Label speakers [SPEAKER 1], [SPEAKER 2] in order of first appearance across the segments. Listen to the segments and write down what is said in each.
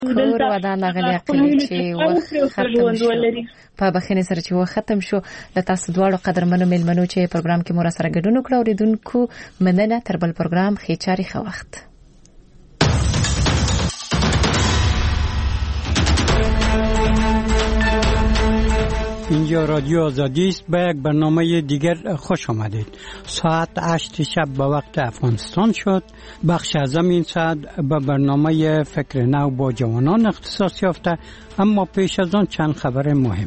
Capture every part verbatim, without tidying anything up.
[SPEAKER 1] کور ودان غلي عقلي چې وخت ختم شو په بخښنې سره چې وخت ختم شو د تاسو دواړو قدرمنو ملمنو چې پروګرام کې مو سره ګډون وکړو اوریدونکو مننه تر بل پروګرام خېچاري خو وخت.
[SPEAKER 2] اینجا رادیو آزادی است. به یک برنامه دیگر خوش آمدید. ساعت هشت شب به وقت افغانستان شد. بخش از این ساعت به برنامه فکر نو با جوانان اختصاص یافته، اما پیش از آن چند خبر مهم.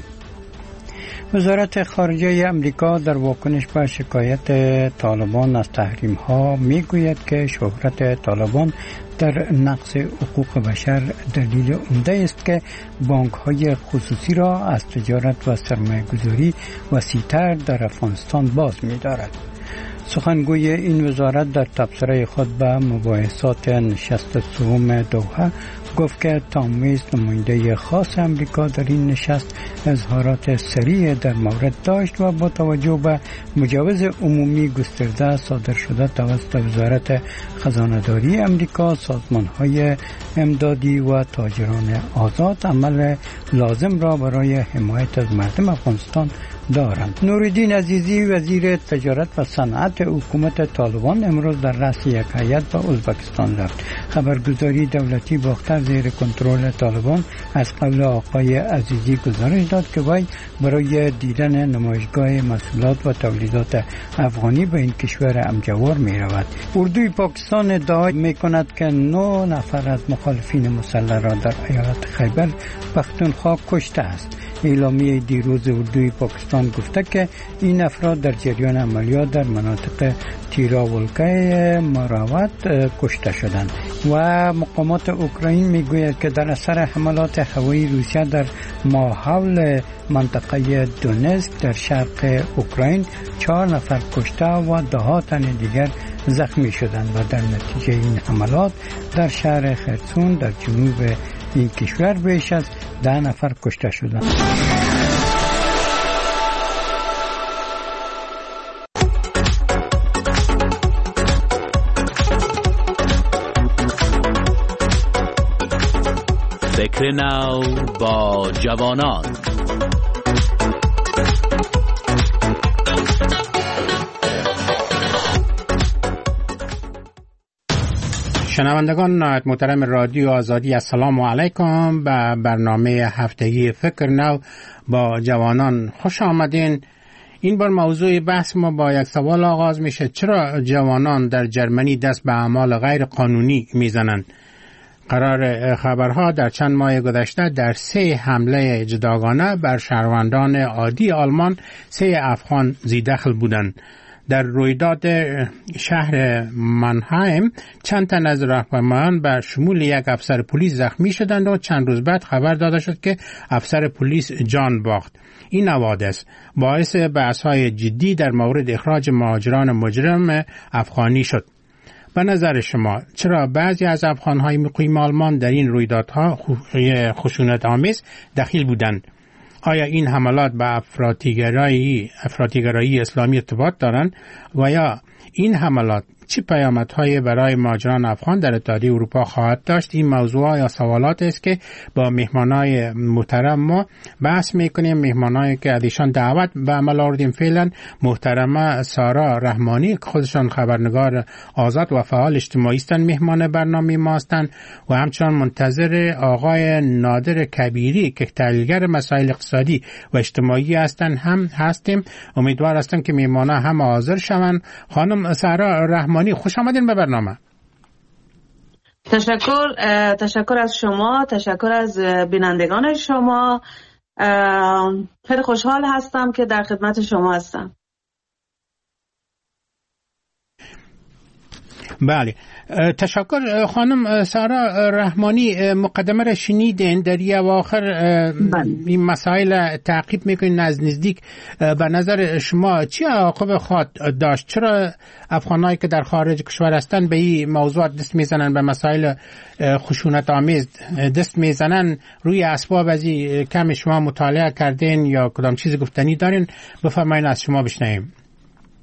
[SPEAKER 2] وزارت خارجه امریکا در واکنش به شکایت طالبان از تحریم ها می گوید که شهرت طالبان در نقض حقوق بشر دلیل عمده است که بانک های خصوصی را از تجارت و سرمایه گذاری وسیع‌تر در افغانستان باز می دارد. سخنگوی این وزارت در تبصره خود به مباحثات نشست سوم دوحه گفت که تام ویز نماینده خاص امریکا در این نشست اظهارات سریع در مورد داشت و با توجه به مجوز عمومی گسترده صادر شده توسط وزارت خزانه‌داری امریکا، سازمان‌های امدادی و تاجران آزاد عمل لازم را برای حمایت از مردم افغانستان دارند. نورالدین عزیزی وزیر تجارت و صنعت حکومت طالبان امروز در رأس یک هیئت به ازبکستان رفت. خبرگزاری دولتی باختر زیر کنترل طالبان از قول آقای عزیزی گزارش داد که وی برای دیدن نمایشگاه محصولات و تولیدات افغانی به این کشور امجوار می رود. اردوی پاکستان ادعا می کند که نه نفر از مخالفین مسلح را در ایالت خیبر پختونخوا کشته است. اعلامیه دیروز اردوی پاکستان گفته که این افراد در جریان عملیات در مناطق تیراولکه مراوت کشته شدند. و مقامات اوکراین میگوید که در اثر حملات هوایی روسیه در ماحول منطقه دونتسک در شرق اوکراین چهار نفر کشته و ده ها تن دیگر زخمی شدند و در نتیجه این حملات در شهر خرسون در جنوب این کشور بیش از ده نفر کشته شدند.
[SPEAKER 3] فکر نو با جوانان.
[SPEAKER 4] شنوندگان نهایت محترم رادیو آزادی، السلام علیکم. به برنامه هفتگی فکر نو با جوانان خوش آمدین. این بار موضوع بحث ما با یک سوال آغاز میشه: چرا جوانان در جرمنی دست به اعمال غیر قانونی میزنند؟ قرار خبرها در چند ماه گذشته در سه حمله جداگانه بر شهروندان عادی آلمان سه افغان زیدخل بودند. در رویداد شهر مانهایم چند تن از راهپیمایان به شمول یک افسر پلیس زخمی شدند و چند روز بعد خبر داده شد که افسر پلیس جان باخت. این حوادث باعث بحث‌های جدی در مورد اخراج مهاجران مجرم افغانی شد. به نظر شما چرا بعضی از افغان‌های مقیم آلمان در این رویدادها خشونت آمیز دخیل بودند؟ آیا این حملات به افراطیگرایی افراطیگرایی اسلامی ارتباط دارند و یا این حملات چه پیامدهایی برای مهاجران افغان در اتحادیه اروپا خواهد داشت؟ این موضوع یا سوالات است که با مهمانای محترم ما بحث میکنیم. مهمانایی که از ایشان دعوت به عمل آوردیم فعلا محترمه سارا رحمانی که خودشان خبرنگار آزاد و فعال اجتماعی هستند مهمان برنامه ما هستند و همچنان منتظر آقای نادر کبیری که تحلیلگر مسائل اقتصادی و اجتماعی هستند هم هستیم. امیدوار هستم که مهمانا هم حاضر شوند. خانم سارا رحمانی خوش آمدین به برنامه.
[SPEAKER 5] تشکر تشکر از شما، تشکر از بینندگان شما. خیلی خوشحال هستم که در خدمت شما هستم.
[SPEAKER 4] بله، تشکر. خانم سارا رحمانی، مقدمه را شنیدین، در یه اواخر این مسائل تعقیب میکنین از نزدیک. به نظر شما چی عواقب خواهد داشت؟ چرا افغانایی که در خارج کشور هستند به این موضوع دست میزنن، به مسائل خشونت آمیز دست میزنن؟ روی اسباب از این کم شما مطالعه کردین یا کدام چیز گفتنی دارین؟ بفرمایین از شما بشنویم.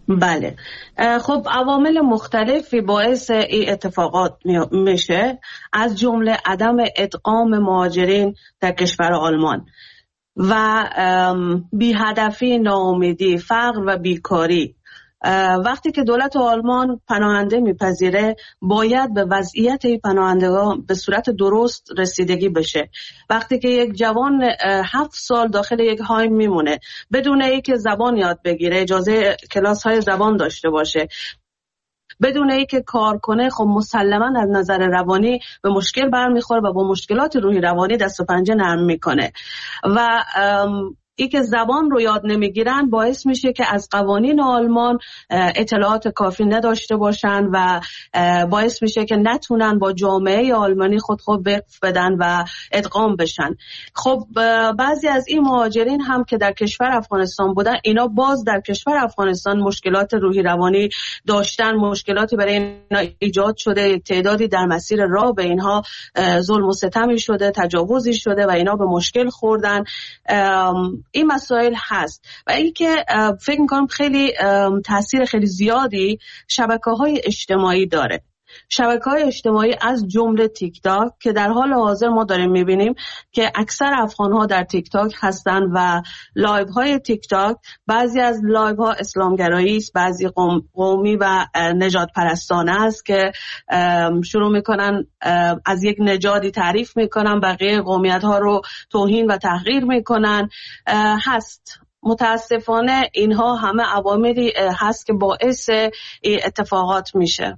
[SPEAKER 5] بله، خب عوامل مختلفی باعث این اتفاقات میشه، از جمله عدم ادغام مهاجرین در کشور آلمان و بی‌هدفی، ناامیدی، فقر و بیکاری. وقتی که دولت آلمان پناهنده میپذیره باید به وضعیت این پناهندگان به صورت درست رسیدگی بشه. وقتی که یک جوان هفت سال داخل یک هایم میمونه بدون اینکه زبان یاد بگیره، اجازه کلاس های زبان داشته باشه، بدون اینکه کار کنه، خب مسلماً از نظر روانی به مشکل برمیخوره و با مشکلات روحی روانی دست و پنجه نرم میکنه. و ای که زبان رو یاد نمیگیرن باعث میشه که از قوانین آلمان اطلاعات کافی نداشته باشن و باعث میشه که نتونن با جامعه آلمانی خود خود وقف بدن و ادغام بشن. خب بعضی از این مهاجرین هم که در کشور افغانستان بودن، اینا باز در کشور افغانستان مشکلات روحی روانی داشتن، مشکلاتی برای اینا ایجاد شده، تعدادی در مسیر راه به اینها ظلم و ستمی شده، تجاوزی شده و اینا به مشکل خوردن. این مسائل هست و این که فکر میکنم خیلی تاثیر خیلی زیادی شبکه‌های اجتماعی داره. شبکه‌های اجتماعی از جمله تیک تاک که در حال حاضر ما داریم میبینیم که اکثر افغان‌ها در تیک تاک هستن و لایوهای تیک تاک، بعضی از لایوها اسلامگرایی است، بعضی قوم، قومی و نژاد پرستانه است که شروع میکنن از یک نژادی تعریف میکنن، بقیه قومیت‌ها رو توهین و تحقیر میکنن. هست متاسفانه اینها همه عواملی هست که باعث اتفاقات میشه.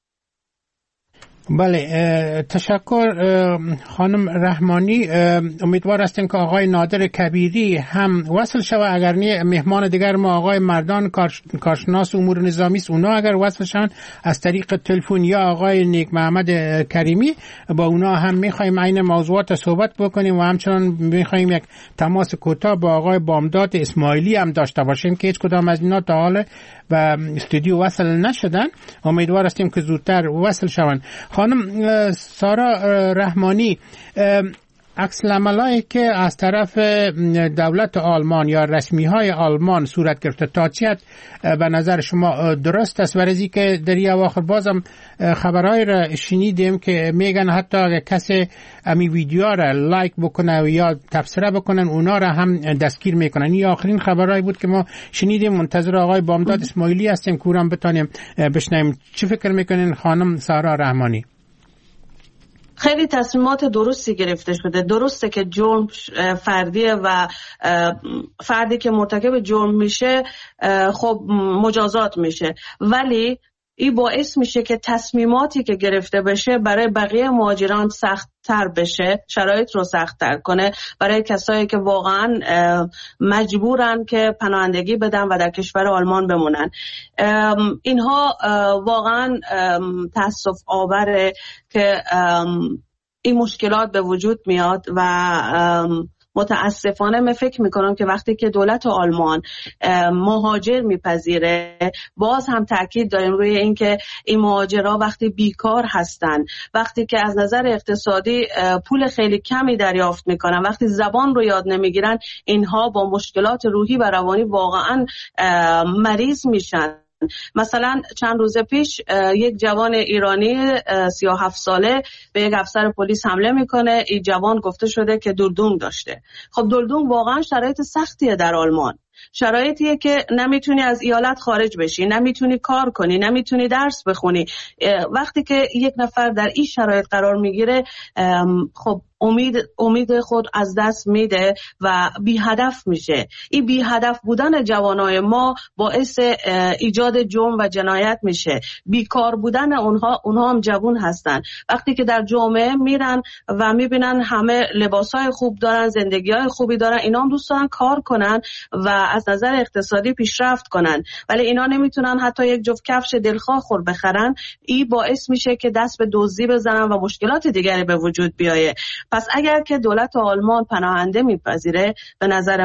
[SPEAKER 4] بله، تشکر خانم رحمانی. امیدوار هستیم که آقای نادر کبیری هم وصل شوه، اگر نه مهمان دیگر ما آقای مردان کارشناس امور نظامی است، اونا اگر وصل شن از طریق تلفن، یا آقای نیک محمد کریمی، با اونا هم میخوایم عین موضوعات صحبت بکنیم و همچنان میخوایم یک تماس کوتاه با آقای بامداد اسماعیلی هم داشته باشیم که هیچ کدام از اینا تا حالا و استودیو وصل نشدن. امیدوار هستیم که زودتر وصل شوند. خانم سارا رحمانی، عکس العملایی که از طرف دولت آلمان یا رسمی های آلمان صورت گرفته تا چه حد به نظر شما درست است؟ ورزی که در این اواخر بازم خبرهای را شنیدیم که میگن حتی اگر کسی امی ویدیو را لایک بکنه یا تبصره بکنن اونا را هم دستگیر میکنن. این آخرین خبرهایی بود که ما شنیدیم. منتظر آقای بامداد اسماعیلی هستیم که اونم بتونیم بشنویم. چی فکر میکنین خانم سارا رحمانی؟
[SPEAKER 5] خیلی تصمیمات درستی گرفته شده. درسته که جرم فردیه و فردی که مرتکب جرم میشه خب مجازات میشه، ولی این باعث میشه که تصمیماتی که گرفته بشه برای بقیه مهاجران سخت تر بشه، شرایط رو سخت تر کنه برای کسایی که واقعا مجبورن که پناهندگی بدن و در کشور آلمان بمونن. اینها واقعا تأسف آوره که این مشکلات به وجود میاد و متاسفانه من فکر میکنم که وقتی که دولت آلمان مهاجر میپذیره، باز هم تاکید داریم روی این که این مهاجرها وقتی بیکار هستن، وقتی که از نظر اقتصادی پول خیلی کمی دریافت میکنن، وقتی زبان رو یاد نمیگیرن، اینها با مشکلات روحی و روانی واقعا مریض میشن. مثلا چند روز پیش یک جوان ایرانی سی و هفت ساله به یک افسر پلیس حمله میکنه. این جوان گفته شده که دلدوم داشته. خب دلدوم واقعا شرایط سختیه در آلمان، شرایطیه که نمیتونی از ایالت خارج بشی، نمیتونی کار کنی، نمیتونی درس بخونی. وقتی که یک نفر در این شرایط قرار میگیره، خب امید امید خود از دست میده و بی هدف میشه. این بی هدف بودن جوانای ما باعث ایجاد جرم و جنایت میشه. بیکار بودن اونها اونها هم جوان هستن. وقتی که در جامعه میرن و میبینن همه لباسای خوب دارن، زندگیای خوبی دارن، اینا هم دوست دارن کار کنن و از نظر اقتصادی پیشرفت کنن، ولی اینا نمیتونن حتی یک جفت کفش دلخواه خور بخرن. این باعث میشه که دست به دزدی بزنن و مشکلات دیگری به وجود بیایه. پس اگر که دولت آلمان پناهنده میپذیره، به نظر من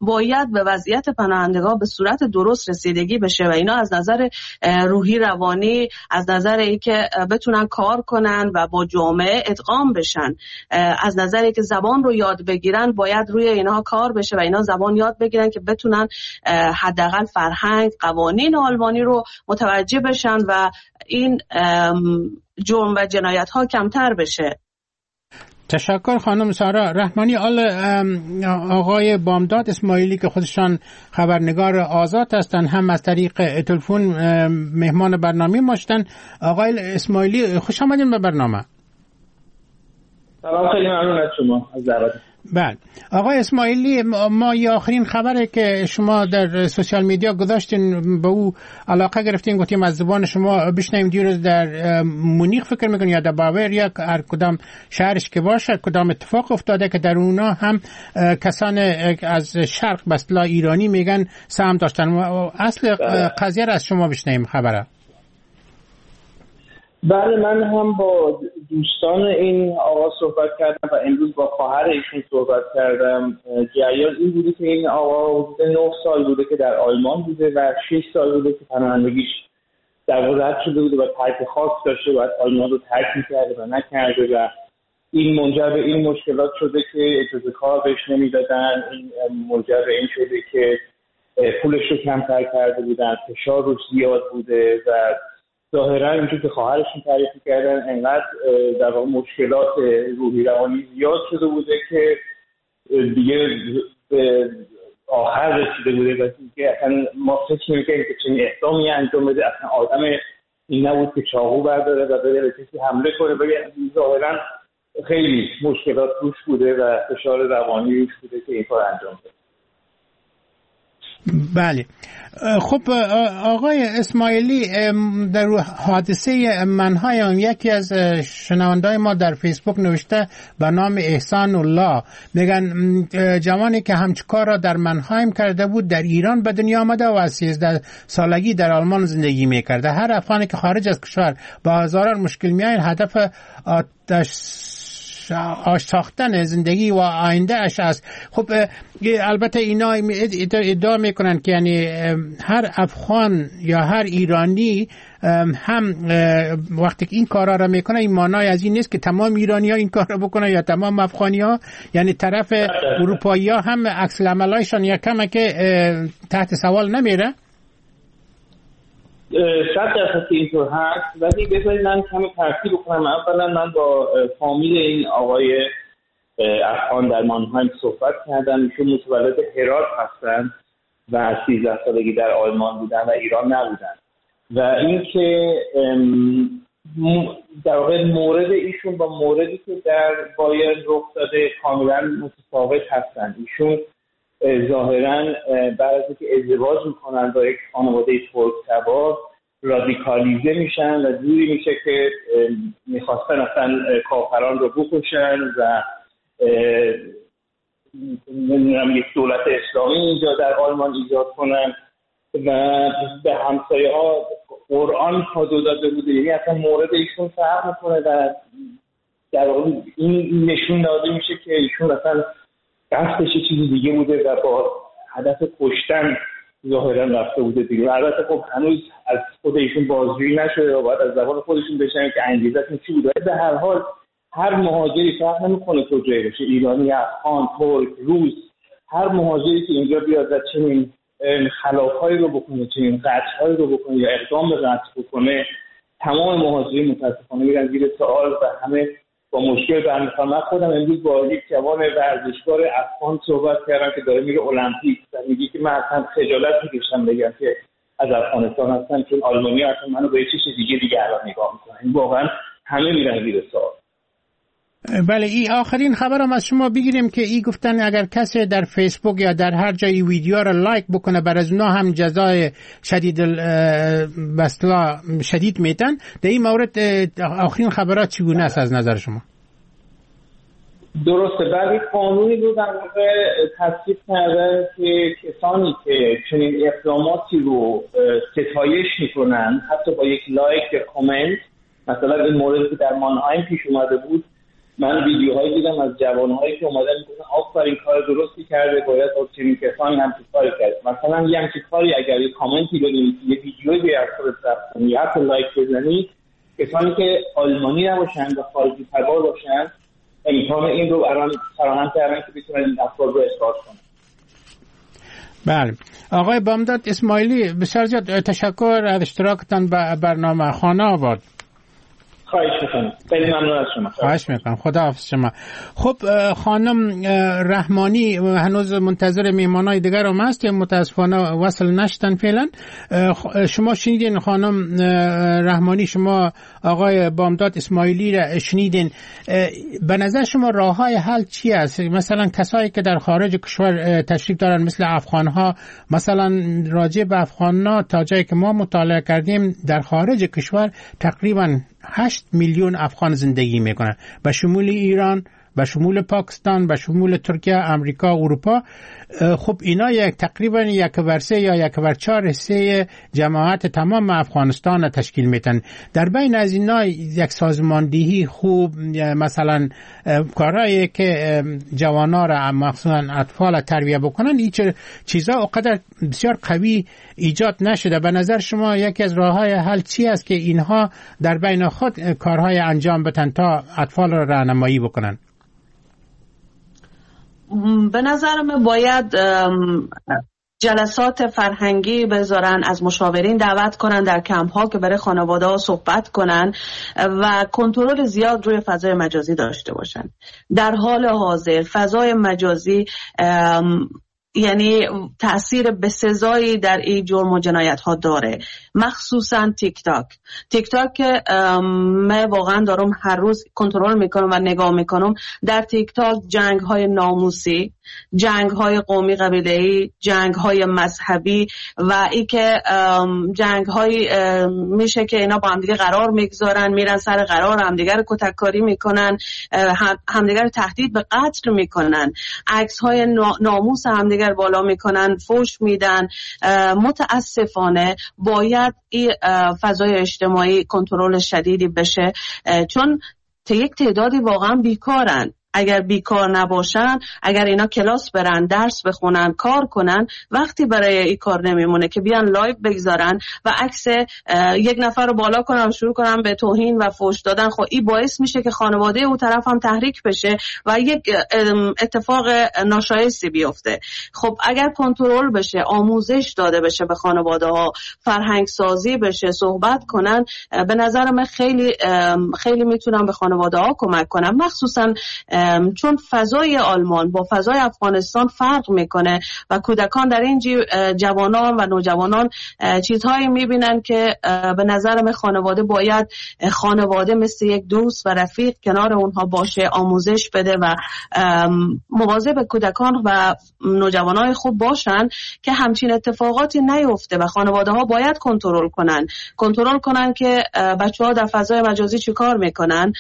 [SPEAKER 5] باید به وضعیت پناهندگان به صورت درست رسیدگی بشه و اینا از نظر روحی روانی، از نظر اینکه بتونن کار کنن و با جامعه ادغام بشن، از نظر اینکه زبان رو یاد بگیرن باید روی اینها کار بشه و اینا زبان یاد بگیرن که بتونن حداقل فرهنگ، قوانین آلمانی رو متوجه بشن و این جرم و جنایت ها کمتر بشه.
[SPEAKER 4] تشکر خانم سارا رحمانی. آل آقای بامداد اسماعیلی که خودشان خبرنگار آزاد هستند، هم از طریق تلفن مهمان برنامه ما شدن. آقای اسماعیلی خوش آمدین به برنامه.
[SPEAKER 6] سلام، خیلی ممنون از شما از دعوت.
[SPEAKER 4] بله آقای اسماعیلی، ما یه آخرین خبره که شما در سوشال میدیا گذاشتین به او علاقه گرفتین، گفتیم از زبان شما بشنویم. دیروز در مونیخ فکر میکنم یا در باوریا، هر کدام شهرش که باشه، کدام اتفاق افتاده که در اونا هم کسان از شرق به اصطلاح ایرانی میگن سهم داشتن. اصل قضیه را از شما بشنویم خبره.
[SPEAKER 6] بله، من هم با دوستان این آقا صحبت کردم و امروز با خواهر ایشون صحبت کردم. جریان این بوده که این آقا حدود نه سال بوده که در آلمان بوده و شش سال بوده که پناهندگیش در واقع رد شده بوده و ترک خاص داشته و آلمان رو ترک می‌کرده و نکرده و این منجر به این مشکلات شده که اجازه کار بهش نمیدادن. این منجر به این شده که پولش رو کمتر کرده بودن، فشار روش زیاد بوده و ظاهرا اینجور که خواهرشون تعریف کردن انقدر در واقع مشکلات روحی روانی زیاد شده بوده که دیگه به آخر رسیده بوده و که اصلا ما فکر می‌کنیم که چنین اقدامی انجام بده. اصلا آدم این نبود که چاقو برداره و بره به کسی حمله کنه. بگه ظاهرا خیلی مشکلات روش بوده و فشار روانی روش بوده که این کار انجام بده.
[SPEAKER 4] بله خب آقای اسماعیلی، در حادثه منهایم یکی از شنوندای ما در فیسبوک نوشته به نام احسان الله، میگن جوانی که همچکار را در منهایم کرده بود در ایران به دنیا آمده و از سیزده سالگی در آلمان زندگی میکرده. هر افغانی که خارج از کشور با هزاران مشکل میاید هدف آتش آش ساختن زندگی و آینده اش است. خب البته اینا ادعا میکنن که یعنی هر افغان یا هر ایرانی هم وقتی که این کارا را میکنه این معنی از این نیست که تمام ایرانی ها این کار را بکنن یا تمام افغانی ها، یعنی طرف اروپایی ها هم عکس العملایشان یا کمه که تحت سوال نمیره.
[SPEAKER 6] صد درصد اینطور هست، ولی بذارید من کمی ترتیب بکنم. اولا من با فامیل این آقای افغان در مانهایم صحبت کردم. ایشون متولد هرات هستن و از سیزده سالگی در آلمان بودن و ایران نبودن و اینکه در واقع مورد ایشون با موردی که در بایرن رخ داده کاملا متفاوت هستن. ایشون ظاهراً بعد از اینکه ازدواج میکنن با یک خانواده ترک‌تبار رادیکالیزه میشن و جوری میشه که میخواستن اصلا کافران رو بکشن و نمیدونم یک دولت اسلامی اینجا در آلمان ایجاد کنن و به همسایه ها قرآن کادو داده بوده. یعنی اصلا مورد ایشون فرق میکنه و در واقع این نشون داده میشه که ایشون اصلا قصدش چیزی دیگه بوده و با هدف کشتن ظاهرا رفته بوده دیگه. البته خب هنوز از خود ایشون بازجویی نشده و باید از زبان خودشون بشنویم که انگیزه‌شون چی بوده. به هر حال هر مهاجری فرق نمی‌کنه کجایی باشه، ایرانی، افغان، ترک، روس، هر مهاجری که اینجا بیاد و چنین خلاف‌هایی رو بکنه، چنین قتل‌هایی رو بکنه یا اقدام به قتل بکنه، تمام مهاجرین متأسفانه میرن زیر سوال و همه با مشکل برمیخوام. من خودم امروز با یک جوان ورزشکار افغان صحبت کردم که داره میره المپیک و میگه که من اصلا خجالت میکشم بگم که از افغانستان هستم چون آلمانی اصلا منو به چیز دیگه دیگه الان نگاه میکنن. واقعا همه میرن زیر سوال.
[SPEAKER 4] بله، این آخرین خبرم از شما بگیریم که ای گفتن اگر کسی در فیسبوک یا در هر جایی ویدیو را لایک بکنه بر از اونا هم جزای شدید بسلا شدید میتن. در این مورد آخرین خبرات چگونه است از نظر شما؟
[SPEAKER 6] درسته، بعد قانونی رو در واقع تصویب کردن که کسانی که چنین اقداماتی رو ستایش میکنن حتی با یک لایک یا کامنت، مثلا این موردی که در مانهایم پیش اومده بود من ویدیوهایی دیدم از جوانهایی که اومدن میگن آفرین کار درستی کرده، باید با چنین کسانی همچین کاری کرد. مثلا یه همچین کاری اگر یه کامنتی ببینید، یه ویدیویی به خودت ضبط کنی، حتی لایک بزنی، کسانی که آلمانی نباشن و خارجی تبار باشن امکان این رو الان فراهم کردن که بتونن این افراد رو اصلاح کنن.
[SPEAKER 4] بله آقای بامداد اسماعیلی، بسیار زیاد تشکر از اشتراکتان به برنامه خانه آباد.
[SPEAKER 6] خواهش میکنم. خیلی ممنون از شما.
[SPEAKER 4] خواهش میکنم. خدا حافظ شما. خب خانم رحمانی هنوز منتظر میهمانای دیگر هم هست یا متاسفانه وصل نشدن فعلا؟ شما شنیدین خانم رحمانی، شما آقای بامداد اسماعیلی را شنیدین. به نظر شما راه های حل چی است؟ مثلا کسایی که در خارج کشور تشریف دارن مثل افغانها، مثلا راجع به افغانها تا جایی که ما مطالعه کردیم در خارج کشور تقریبا هشت میلیون افغان زندگی میکنن، به شمول ایران، به شمول پاکستان، به شمول ترکیه، امریکا، اروپا. خب اینا یک تقریبا یک بر سه یا یک بر چهار حصه جماعت تمام افغانستان تشکیل میتن. در بین از اینا یک سازماندهی خوب، مثلا کارهایی که جوانا را مخصوصا اطفال تربیه بکنن، این چیزا اونقدر بسیار قوی ایجاد نشده. به نظر شما یکی از راههای حل چی است که اینها در بین خود کارهای انجام بدن تا اطفال را راهنمایی بکنن؟
[SPEAKER 5] به نظر من باید جلسات فرهنگی بذارن، از مشاورین دعوت کنن در کمپ ها که برای خانواده ها صحبت کنن و کنترل زیاد روی فضای مجازی داشته باشن. در حال حاضر فضای مجازی یعنی تأثیر بسزایی در این جرم و جنایت ها داره، مخصوصا تیک تاک. تیک تاک که من واقعا دارم هر روز کنترل میکنم و نگاه میکنم. در تیک تاک جنگ های ناموسی، جنگ های قومی قبیله‌ای، جنگ های مذهبی و ای که جنگ های میشه که اینا با همدیگه قرار میگذارن، میرن سر قرار همدیگه رو کتککاری میکنن، همدیگه رو تهدید به قتل میکنن، عکس های ناموس همدیگه رو بالا میکنن، فوش میدن. متاسفانه باید این فضای اجتماعی کنترل شدیدی بشه، چون یک تعدادی واقعا بیکارن. اگر بیکار نباشن، اگر اینا کلاس برن، درس بخونن، کار کنن، وقتی برای این کار نمیمونه که بیان لایو بگذارن و عکس یک نفر رو بالا کنن و شروع کنن به توهین و فحش دادن. خب این باعث میشه که خانواده اون طرف هم تحریک بشه و یک اتفاق ناشایستی بیفته. خب اگر کنترل بشه، آموزش داده بشه به خانواده ها، فرهنگ سازی بشه، صحبت کنن، به نظر من خیلی خیلی میتونن به خانواده ها کمک کنن، مخصوصا چون فضای آلمان با فضای افغانستان فرق میکنه و کودکان در این جوانان و نوجوانان چیزهایی میبینن که به نظر من خانواده باید خانواده مثل یک دوست و رفیق کنار اونها باشه، آموزش بده و مواظب کودکان و نوجوانای خوب باشن که همچین اتفاقاتی نیفته و خانواده ها باید کنترل کنن کنترل کنن که بچه ها در فضای مجازی چی کار میکنن.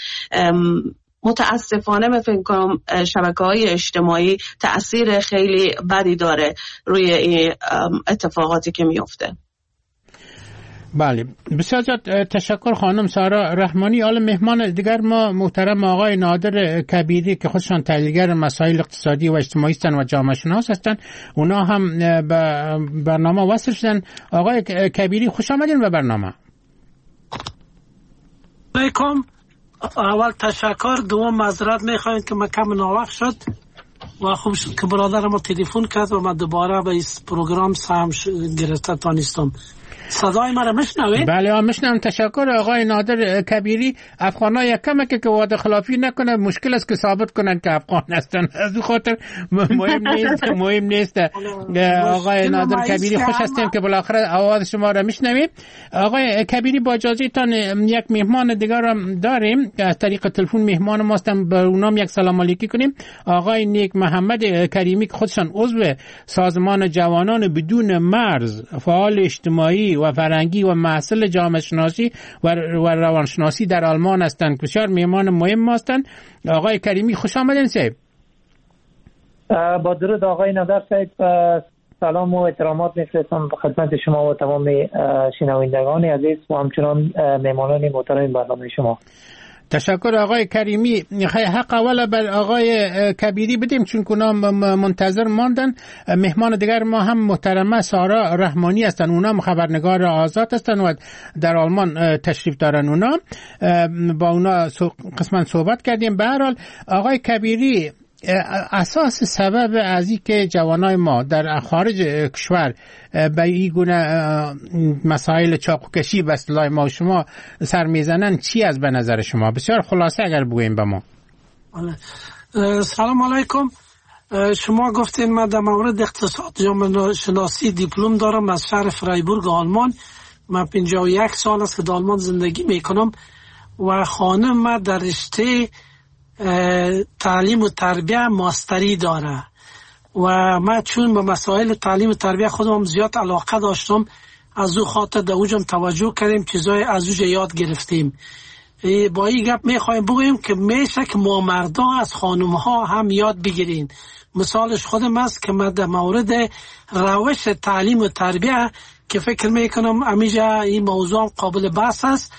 [SPEAKER 5] متاسفانه من فکر کنم شبکه‌های اجتماعی تأثیر خیلی بدی داره روی این اتفاقاتی که میفته.
[SPEAKER 4] بله بسیار زیاد تشکر خانم سارا رحمانی. حالا مهمان دیگر ما محترم آقای نادر کبیری که خودشان تحلیلگر مسائل اقتصادی و اجتماعی هستند و جامعه شناس هستند، اونا هم به برنامه وصل شدن. آقای کبیری خوش آمدین به برنامه.
[SPEAKER 7] علیکم. اول تشکر، دوم معذرت میخواید که من کم ناوقت شد و خوب شد که برادر ما تلفن کرد و من دوباره به این پروگرام سهم گرفته تانستم. صدای مرا میشنوید؟
[SPEAKER 4] بله میشنوم. تشکر آقای نادر کبیری. افغان‌ها یک کمه که وعده خلافی نکنه، مشکل است که ثابت کنن که افغان هستن، از این خاطر مهم نیست مهم نیست. آقای نادر کبیری خوش هستیم که بالاخره آواز شما را میشنویم. آقای کبیری با اجازهتان یک مهمان دیگر هم داریم که از طریق تلفن مهمان ما هستن، به اونام یک سلام علیکی کنیم. آقای نیک محمد کریمی که خودشان عضو سازمان جوانان بدون مرز، فعال اجتماعی و فرهنگی و محصل جامعه شناسی و روانشناسی در آلمان هستند، بسیار مهمان مهم هستند. آقای کریمی خوش آمدین صاحب.
[SPEAKER 8] با درود آقای نادر صاحب، سلام و احترامات میفرستم خدمت شما و تمام شنوندگان عزیز و همچنان مهمانان محترم برنامه شما.
[SPEAKER 4] تشکر آقای کریمی. حق اول بر آقای کبیری بدیم چون اونا منتظر ماندن. مهمان دیگر ما هم محترمه سارا رحمانی هستن، اونا خبرنگار آزاد هستن و در آلمان تشریف دارن. اونا با اونا قسما صحبت کردیم. به هر حال آقای کبیری، اساس سبب از این که جوانای ما در خارج کشور به این گونه مسائل چاقوکشی به اصطلاح ما و شما سر میزنن چی از به نظر شما؟ بسیار خلاصه اگر بگوییم به ما.
[SPEAKER 7] سلام علیکم. شما گفتین من در مورد اقتصاد جامعه شناسی دیپلم دارم از شهر فرایبورگ آلمان. من پنجاه و یک سال است که در آلمان زندگی میکنم و خانم من در رشته تعلیم و تربیه ماستری داره و من چون به مسائل تعلیم و تربیه خودم زیاد علاقه داشتم، از او خاطر در اوجم توجه کردیم، چیزای از اوج یاد گرفتیم. با این گپ میخوایم بگویم که میشه که ما مردا از خانم ها هم یاد بگیرین. مثالش خودم است که من در مورد روش تعلیم و تربیه که فکر میکنم امیجا این موضوع قابل بحث است،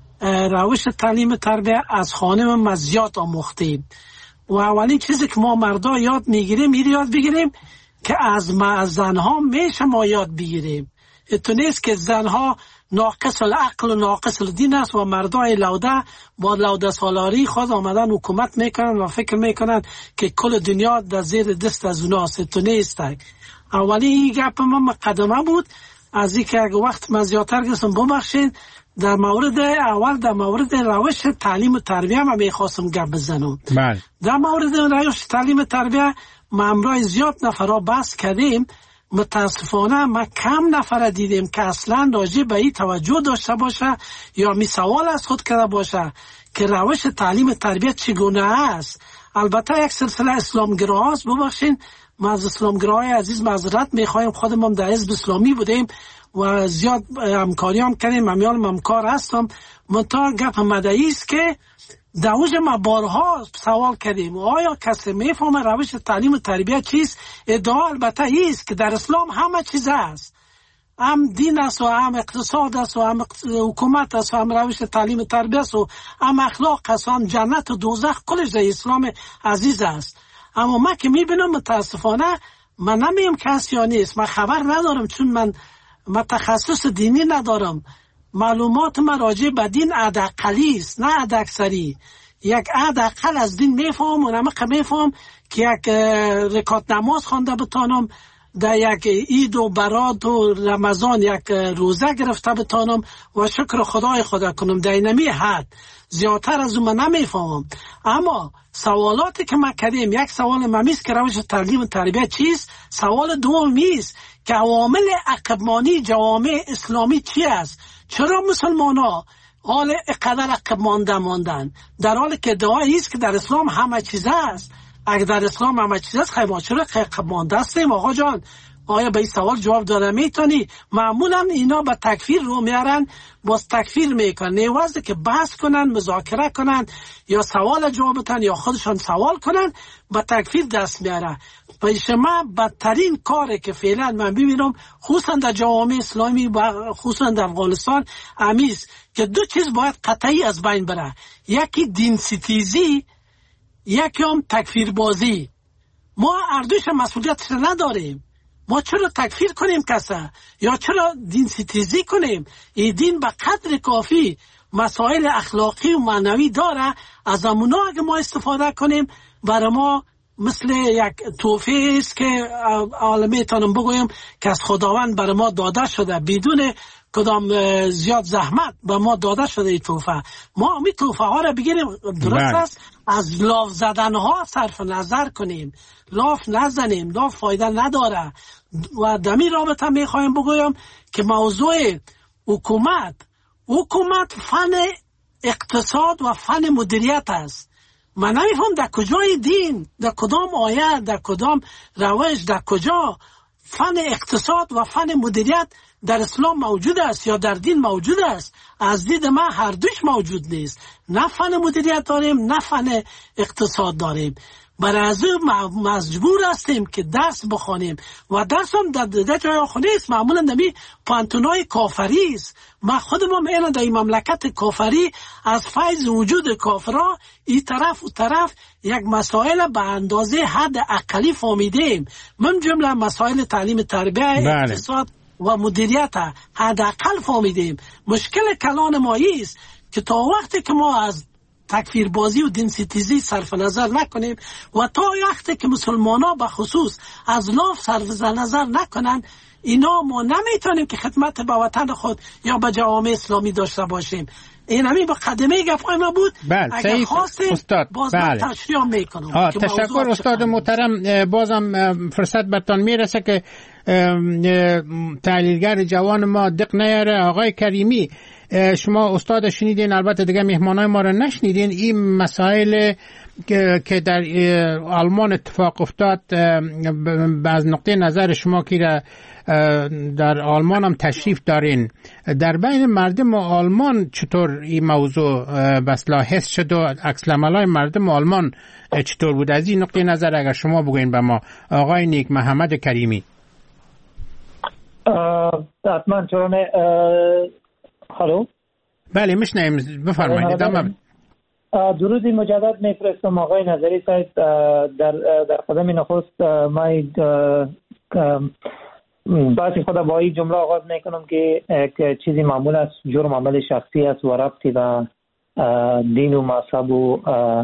[SPEAKER 7] روش تعلیم تربیه از خانم ما زیاد آموختیم و اولین چیزی که ما مردا یاد میگیریم این یاد بگیریم که از ما زنها میشه ما یاد بگیریم. تو نیست که زنها ناقص العقل و ناقص الدین است و مردای لوده با لوده سالاری خود آمدن حکومت میکنن و فکر میکنن که کل دنیا در زیر دست از اوناست. تو نیست. اولی این گپ ما مقدمه بود از اینکه اگه وقت من زیادتر گرفتم ببخشین. در مورد اول در مورد روش تعلیم و تربیه من میخواستم گپ بزنم.
[SPEAKER 4] بله.
[SPEAKER 7] در مورد روش تعلیم و تربیه ما امروز زیاد نفرا بحث کردیم. متاسفانه ما کم نفر دیدیم که اصلا راجع به این توجه داشته باشه یا می سوال از خود کرده باشه که روش تعلیم و تربیه چگونه است. البته یک سلسله اسلامگراست، ببخشین ما از اسلامگرای عزیز معذرت میخوایم، خودمون در حزب اسلامی بودیم و زیاد همکاری هم کردیم، امیال همکار هستم. منتها گپ مدعی است که در اوج ما بارها سوال کردیم آیا کسی میفهمه روش تعلیم و تربیت چیست؟ ادعا البته ایست که در اسلام همه چیز است، هم دین است و هم اقتصاد است و هم حکومت است و هم روش تعلیم و تربیت است و هم اخلاق است و هم جنت و دوزخ، کلش در اسلام عزیز است. اما من که میبینم متاسفانه من نمیم کسی یا نیست، من خبر ندارم چون من متخصص دینی ندارم، معلومات من راجع به دین حداقلی است نه حداکثری. یک حداقل از دین میفهم و نمک میفهم که یک رکعت نماز خوانده بتانم، در یک عید و برات و رمضان یک روزه گرفته بتانم و شکر خدای خدا کنم. در اینمی حد زیادتر از اون من نمیفهمم. اما سوالاتی که ما کردیم، یک سوال ممیست که روش تعلیم و تربیت چیست، سوال دومیست که عوامل عقبمانی جوامع اسلامی چی است؟ چرا مسلمان ها حال اقدر عقب مانده ماندن در حالی که ادعایی است که در اسلام همه چیز است؟ اگر در اسلام همه چیز است خیلی ما چرا عقب مانده هستیم؟ آقا جان آیا به این سوال جواب داده میتونی؟ معمولا اینا به تکفیر رو میارن، باز تکفیر میکنن، نیوازه که بحث کنن، مذاکره کنن یا سوال جواب بدن یا خودشان سوال کنن، به تکفیر دست میاره. پیش ما بدترین کاره که فعلا من ببینم خصوصا در جوامع اسلامی و خصوصا در افغانستان امیز که دو چیز باید قطعی از بین بره، یکی دین ستیزی، یکی هم تکفیر بازی. ما اردوش مسئولیتش نداریم. ما چرا تکفیر کنیم کسا یا چرا دین ستیزی کنیم؟ این دین به قدر کافی مسائل اخلاقی و معنوی داره، از امونا اگه ما استفاده کنیم برای ما مثل یک توفیه است که عالمیتانم بگویم که از خداوند برای ما داده شده، بدون کدام زیاد زحمت به ما داده شده این توفه. ما می توفه ها را بگیریم، درست است، از لاف زدن ها صرف نظر کنیم، لاف نزنیم، لاف فایده نداره. و دمی رابطه می خواهیم بگویم که موضوع حکومت حکومت فن اقتصاد و فن مدیریت است. من نمیفهم در کجای دین، در کدام آیه، در کدام روش، در کجا فن اقتصاد و فن مدیریت در اسلام موجود است یا در دین موجود است. از دید من هر دوش موجود نیست، نه فن مدیریت داریم نه فن اقتصاد داریم. برای از مجبور هستیم که درس بخونیم و درس هم در ده جای خونه است، معمولا نمی پانتونای کافری است. ما خودمون میرم در این مملکت کافری از فیض وجود کافرها این طرف و طرف یک مسائل به اندازه حد اقلی فهمیدیم، من جمله مسائل تعلیم تربیه اقتصاد و مدیریت حد اقل فهمیدیم. مشکل کلان ما است که تا وقتی که ما از تکفیر بازی و دین ستیزی صرف نظر نکنیم و تا وقتی که مسلمان ها به خصوص از لاف صرف نظر نکنن، اینا ما نمیتونیم که خدمت به وطن خود یا به جوامع اسلامی داشته باشیم. این همین به قدمه گفای ما بود.
[SPEAKER 4] بله
[SPEAKER 7] اگر خواستیم باز
[SPEAKER 4] بله.
[SPEAKER 7] تشریح میکنم.
[SPEAKER 4] تشکر استاد محترم. بازم فرصت برتان میرسه که تحلیلگر جوان ما دق نیاره. آقای کریمی، شما استاد شنیدین، البته دیگه مهمانای ما رو نشنیدین. این مسائل که در آلمان اتفاق افتاد از نقطه نظر شما که در آلمان هم تشریف دارین، در بین مردم آلمان چطور این موضوع به اصطلاح حس شد و عکس العملای مردم آلمان چطور بود؟ از این نقطه نظر اگر شما بگوین به ما. آقای نیک محمد کریمی.
[SPEAKER 8] حتما چرانه. هلو
[SPEAKER 4] بله میشنیم، بفرمایید.
[SPEAKER 8] درودی مجدد میفرستم آقای نظری صاحب. در در قدم نخست ما بحث خود با این جمله آغاز میکنم که که چیزی معمول است، جرم عمل شخصی است و ربطی به دین و مذهب و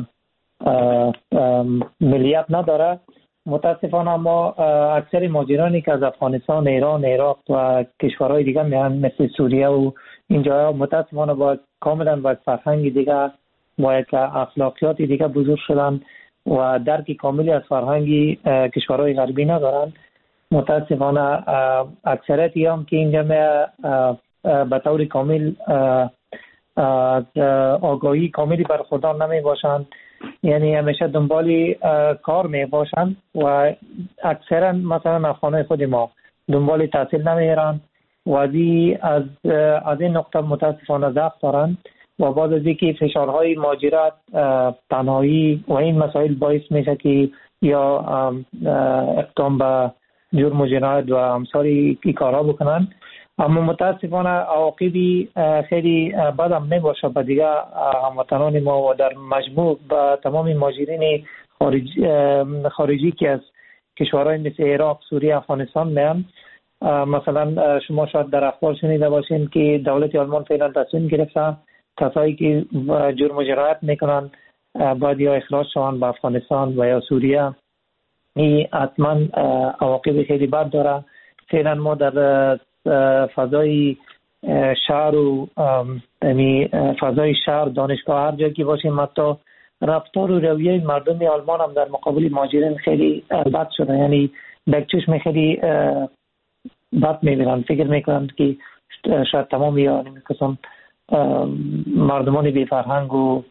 [SPEAKER 8] ملیت نداره. متاسفانه ما اکثر مهاجرانی که از افغانستان، ایران، عراق و کشورهای دیگه میان مثل سوریه و اینجا، متاسفانه با کاملا با فرهنگ دیگه، با یک اخلاقیات دیگه بزرگ شدن و درک کاملی از فرهنگی کشورهای غربی ندارن. متاسفانه اکثریتی هم که اینجا به طور کامل از آگاهی کاملی برخوردار نمی باشند، یعنی همیشه دنبال کار می باشند و اکثرا مثلا افغانای خود ما دنبال تحصیل نمیرن و از از این نقطه متاسفانه ضعف دارند و بعد از اینکه فشارهای مهاجرت، تنهایی و این مسائل باعث میشه که یا اقدام به جرم و جنایت و امثال این کارها بکنن. اما متاسفانه عواقبی خیلی بد هم نباشه به دیگه هموطنان ما و در مجموع به تمام مهاجرین خارج خارجی که از کشورهای مثل عراق، سوریه، افغانستان میان. مثلا شما شاید در اخبار شنیده باشین که دولت آلمان فعلا تصمیم گرفته کسایی که جرم و جنایت میکنن باید یا اخراج شوند به افغانستان و یا سوریه. این حتما عواقب خیلی بد داره. فعلا ما در فضای شهر و فضای شهر، دانشگاه، هر جایی که باشیم، حتی رفتار و رویه مردم آلمان هم در مقابل مهاجرین خیلی بد شده. یعنی به چشم خیلی بد میبینن، فکر میکنن که شاید تمام یا نمی‌کسان مردمان بی فرهنگ و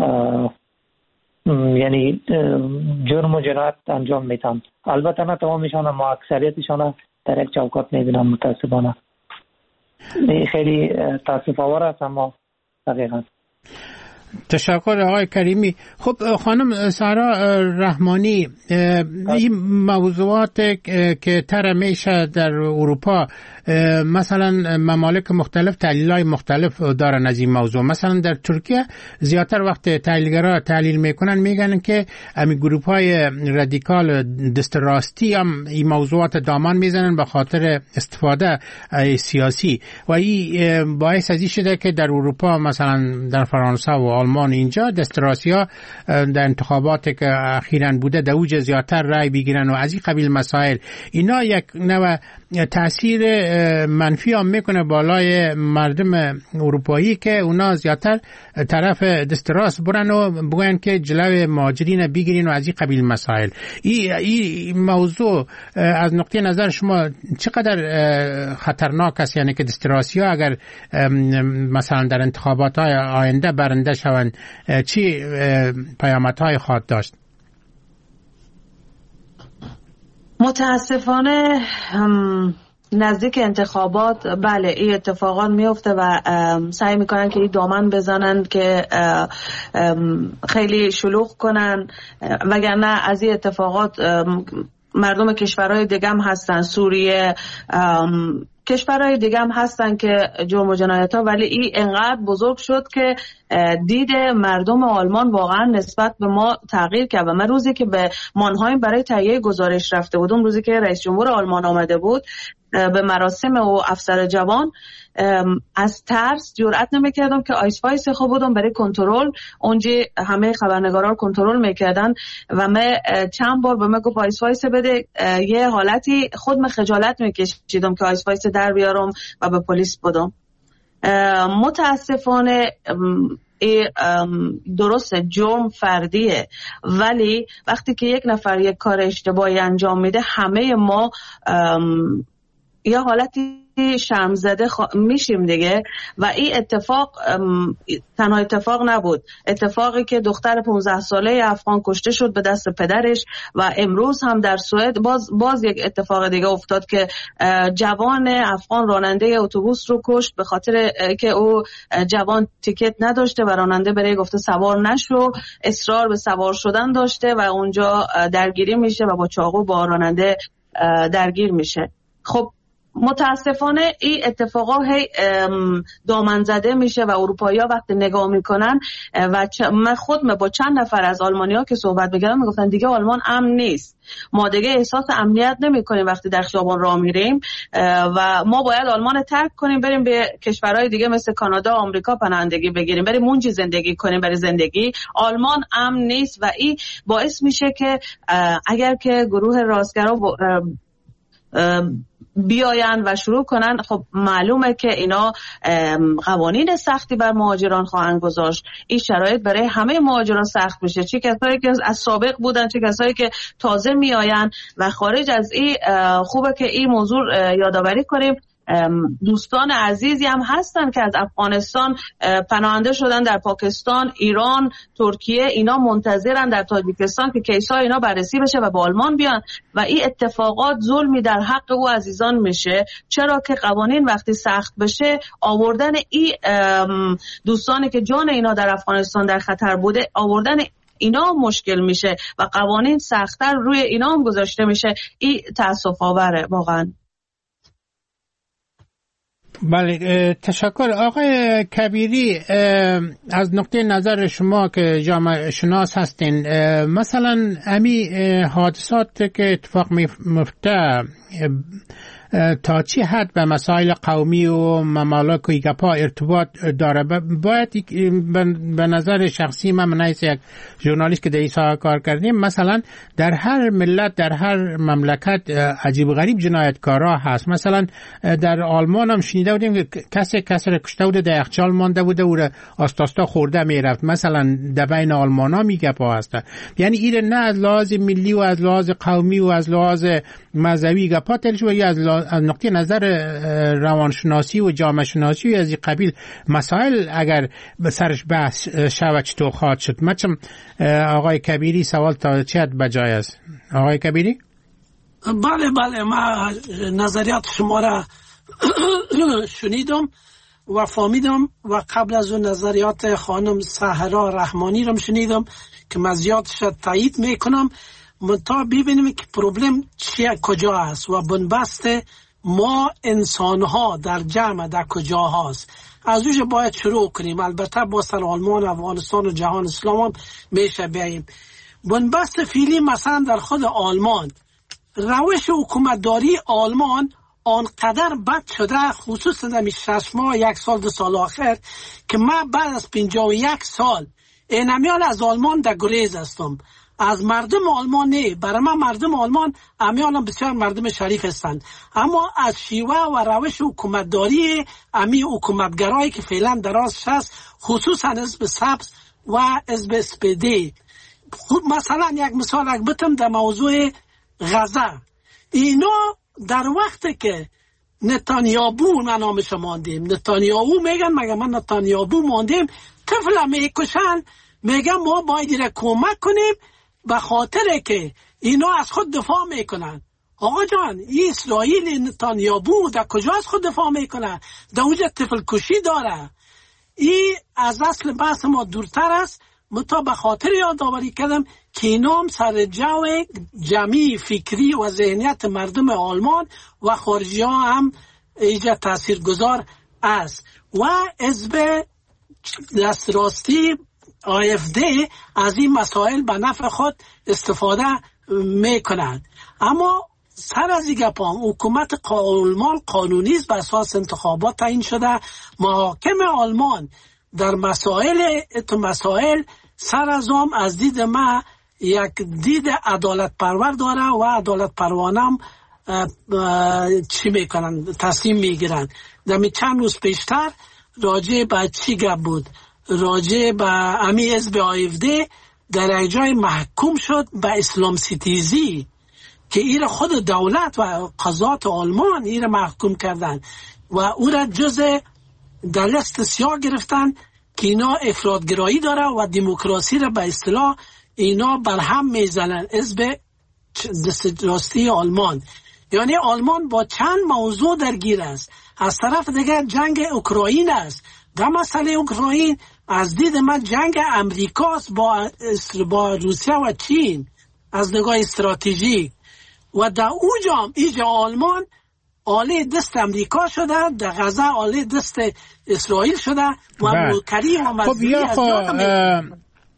[SPEAKER 8] یعنی جرم و جنایت انجام میتن. البته نه تمامشان، اما اکثریتشان در یک چوکات میبینم. متاسفانه خیلی تاسف آور است، اما حقیقت.
[SPEAKER 4] تشکر آقای کریمی. خب خانم سارا رحمانی، این موضوعات که تر میشه در اروپا، مثلا ممالک مختلف تحلیل‌های مختلف دارن از این موضوع. مثلا در ترکیه زیادتر وقت تحلیلگرا تحلیل میکنن میگن که همین گروه‌های رادیکال دست راستی هم این موضوعات دامن میزنن به خاطر استفاده سیاسی و این باعث از این شده که در اروپا مثلا در فرانسه و آلمان اینجا دست راستی‌ها در انتخابات که اخیراً بوده در اوج زیادتر رای بگیرن و از این قبیل مسائل. اینا یک نوع تاثیر منفی هم میکنه بالای مردم اروپایی که اونا زیادتر طرف دست راست برن و بگن که جلوی مهاجرین بگیرین و از این قبیل مسائل. این ای موضوع از نقطه نظر شما چقدر خطرناک است؟ یعنی که دست راستی‌ها اگر مثلا در انتخابات های آینده برنده شوند چی پیامدهای خواهد داشت؟
[SPEAKER 5] متاسفانه نزدیک انتخابات بله این اتفاقات میفته و سعی میکنن که این دامن بزنن که خیلی شلوغ کنن، وگرنه از این اتفاقات مردم کشورهای دیگه هم هستن، سوریه، کشورهای دیگه هم هستن که جرم و جنایت ها، ولی این انقدر بزرگ شد که دید مردم آلمان واقعا نسبت به ما تغییر کرد. و من روزی که به مانهایم برای تهیه گزارش رفته بودم، روزی که رئیس جمهور آلمان آمده بود به مراسم و افسر جوان، از ترس جرئت نمیکردم که آیس وایس خوب بودم برای کنترل، اونجا همه خبرنگارا کنترل میکردن و من چند بار به من گفت آیس وایس بده، یه حالتی خود من خجالت میکشیدم که آیس وایس در بیارم و به پلیس بدم. متاسفانه درست جرم فردیه، ولی وقتی که یک نفر یک کار اشتباهی انجام میده همه ما یه حالتی شرم زده خوا... میشیم دیگه. و این اتفاق تنها اتفاق نبود، اتفاقی که دختر پانزده ساله افغان کشته شد به دست پدرش و امروز هم در سوئد باز باز یک اتفاق دیگه افتاد که جوان افغان راننده اتوبوس رو کشت به خاطر که او جوان تیکت نداشته و راننده برای گفته سوار نشو، اصرار به سوار شدن داشته و اونجا درگیری میشه و با چاقو با راننده درگیر میشه. خب متاسفانه این اتفاقا هی دامن زده میشه و اروپایی‌ها وقتی نگاه میکنن و من خود با چند نفر از آلمانی‌ها که صحبت می‌کردم میگفتن دیگه آلمان امن نیست، ما دیگه احساس امنیت نمی‌کنیم وقتی در خیابان راه میریم و ما باید آلمان رو ترک کنیم بریم به کشورهای دیگه مثل کانادا، آمریکا پناهندگی بگیریم، بریم اونجا زندگی کنیم برای زندگی. آلمان امن نیست و این باعث میشه که اگر که گروه راستگرا بیاین و شروع کنن، خب معلومه که اینا قوانین سختی بر مهاجران خواهند گذاشت. این شرایط برای همه مهاجران سخت میشه، چه کسایی که از سابق بودن چه کسایی که تازه میآین. و خارج از این خوبه که این موضوع یادآوری کنیم دوستان عزیزی هم هستن که از افغانستان پناهنده شدن در پاکستان، ایران، ترکیه، اینا منتظرن در تاجیکستان که کیسای اینا بررسی بشه و به آلمان بیان و این اتفاقات ظلمی در حق او عزیزان میشه. چرا که قوانین وقتی سخت بشه آوردن این دوستانی که جان اینا در افغانستان در خطر بوده آوردن اینا مشکل میشه و قوانین سخت‌تر روی اینا هم گذاشته میشه. این تأسف آوره واقعا.
[SPEAKER 4] بله تشکر آقای کبیری. از نقطه نظر شما که جامعه شناس هستین، مثلا امی حادثات که اتفاق میفته تا چی حد به مسائل قومی و ممالک و ایگپا ارتباط داره؟ باید به نظر شخصی من منایس یک ژورنالیست که در ایسا کار کردیم، مثلا در هر ملت در هر مملکت عجیب غریب جنایتکارا هست. مثلا در آلمان هم شنیده بودیم که کسی کسی را کشته بوده در یخچال مانده بوده او را آستاستا خورده میرفت. مثلا در بین آلمان ها میگپا هست. یعنی این نه از لحاظ ملی و از لحاظ قومی و از لحاظ مذهبی گپا تلش و یا از از نقطه نظر روانشناسی و جامعه شناسی و از این قبیل مسائل اگر به سرش بحث شود چطور خواهد شد؟ مچم آقای کبیری سوال تا چه حد بجای است؟ آقای کبیری؟
[SPEAKER 7] بله بله من نظریات شما را شنیدم و فهمیدم و قبل از اون نظریات خانم سحرا رحمانی را شنیدم که مزیاتش تایید میکنم. منتها ببینیم که پروبلم چیه کجا است و بنبست ما انسان ها در جمع در کجا هست. از اونجا باید شروع کنیم. البته با سر آلمان، افغانستان و جهان اسلام هم میشه بیاییم. بنبست فعلی مثلا در خود آلمان، روش حکومتداری آلمان آنقدر بد شده، خصوصا در شش ماه یک سال دو سال آخر که من بعد از پنجاه و یک سال اینمیال از آلمان در گریز هستم. از مردم آلمان نه، برای من مردم آلمان امیال بسیار مردم شریف هستند، اما از شیوه و روش حکومتداری امی حکومتگرایی که فعلا درازش هست، خصوصا حزب سبز و حزب اسپیدی. مثلا یک مثال اگه بتم در موضوع غزه، اینا در وقتی که نتانیاهو من نامش ماندیم، نتانیاهو میگن مگه من نتانیاهو ماندیم، طفل میکشن، میگن ما باید را کمک کنیم به خاطر که اینا از خود دفاع میکنن. آقا جان این اسرائیل نتانیاهو در کجاست خود دفاع میکنه؟ در اونجا طفل کشی داره. این از اصل بحث ما دورتر است. متا به خاطر یادآوری کردم که اینام سر جو جمعی فکری و ذهنیت مردم آلمان و خارجی ها هم ایجا تأثیر گذار است. و حزب دست راستی آی اف دی از این مسائل به نفع خود استفاده میکنند. اما سر از این گپا حکومت آلمان قانونی است، به اساس انتخابات تعیین شده. محاکم آلمان در مسائل تو مسائل سر از هم از دید ما یک دید عدالت پرور داره و عدالت پروانم چی میکنن، تصمیم میگیرن. دمی چند روز پیشتر راجع به چی گپ بود؟ راجع به امی حزب آی اف دی در یک جای محکوم شد به اسلام ستیزی که این خود دولت و قضات آلمان این محکوم کردن و او را جز در لیست سیاه گرفتن که اینا افراطگرایی داره و دموکراسی را به اصطلاح اینا برهم میزنن. حزب دست راستی آلمان، یعنی آلمان با چند موضوع درگیر است. از طرف دیگر جنگ اوکراین است. در مسئله اوکراین از دید من جنگ امریکاست با با روسیه و چین از نگاه استراتژیک. و در اونجا ایجا آلمان آله دست امریکا شده، در غزه آله دست اسرائیل شده و ملکری و مزدوری از داخل.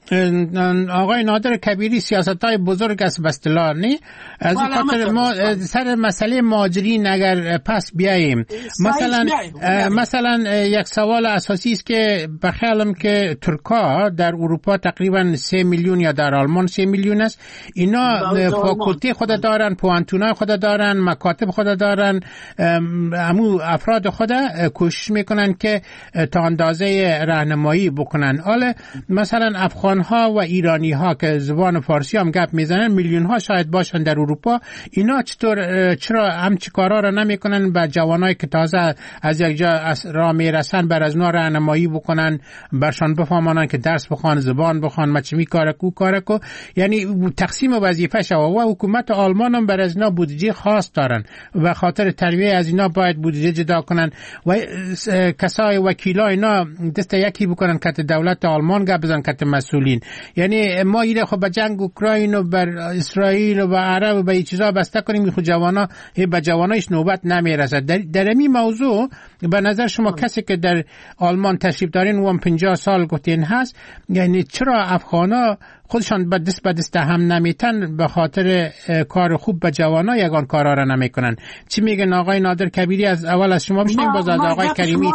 [SPEAKER 4] آقای نادر کبیری سیاست‌های بزرگ است به اصطلاح نه، از این خاطر ما سر مسئله مهاجرین اگر پس بیاییم، مثلا مثلا یک سوال اساسی است که بخیالم که ترکا در اروپا تقریبا سه میلیون یا در آلمان سه میلیون است. اینا فاکولته خود دارن، پوانتونای خود دارن، مکاتب خود دارن، امو افراد خود کوشش میکنن که تا اندازه راهنمایی بکنن. حالا مثلا افغان ها و ایرانی ها که زبان فارسی هم گپ میزنن میلیون ها شاید باشن در اروپا. اینا چطور چرا همچی کارا را نمیکنن به جوانایی که تازه از یک جا راه میرسن بر از نوع راهنمایی بکنن، برشان بفهمانن که درس بخوان، زبان بخوان، ما چه میکاره کو کاره کو، یعنی تقسیم وظیفه شو. و حکومت آلمان هم بر از اینا بودجه خاص دارن و خاطر تربیه از اینا باید بودجه جدا کنن و کسای وکیلا اینا دست یکی بکنن که دولت آلمان گپ بزنن که مسئولین. یعنی ما ایره خب به جنگ اوکراین و بر اسرائیل و عرب و به این چیزا بسته کنیم، خود جوانا به جوانایش نوبت نمیرسد. در در این موضوع به نظر شما کسی که در آلمان تشریف دارین و پنجاه سال گفتین هست، یعنی چرا افغانا خودشان به دست به دست هم نمیتن به خاطر کار خوب به جوانا یگان کارا را نمیکنن؟ چی میگن آقای نادر کبیری؟ از اول از شما بشنیم، باز از آقای کریمی.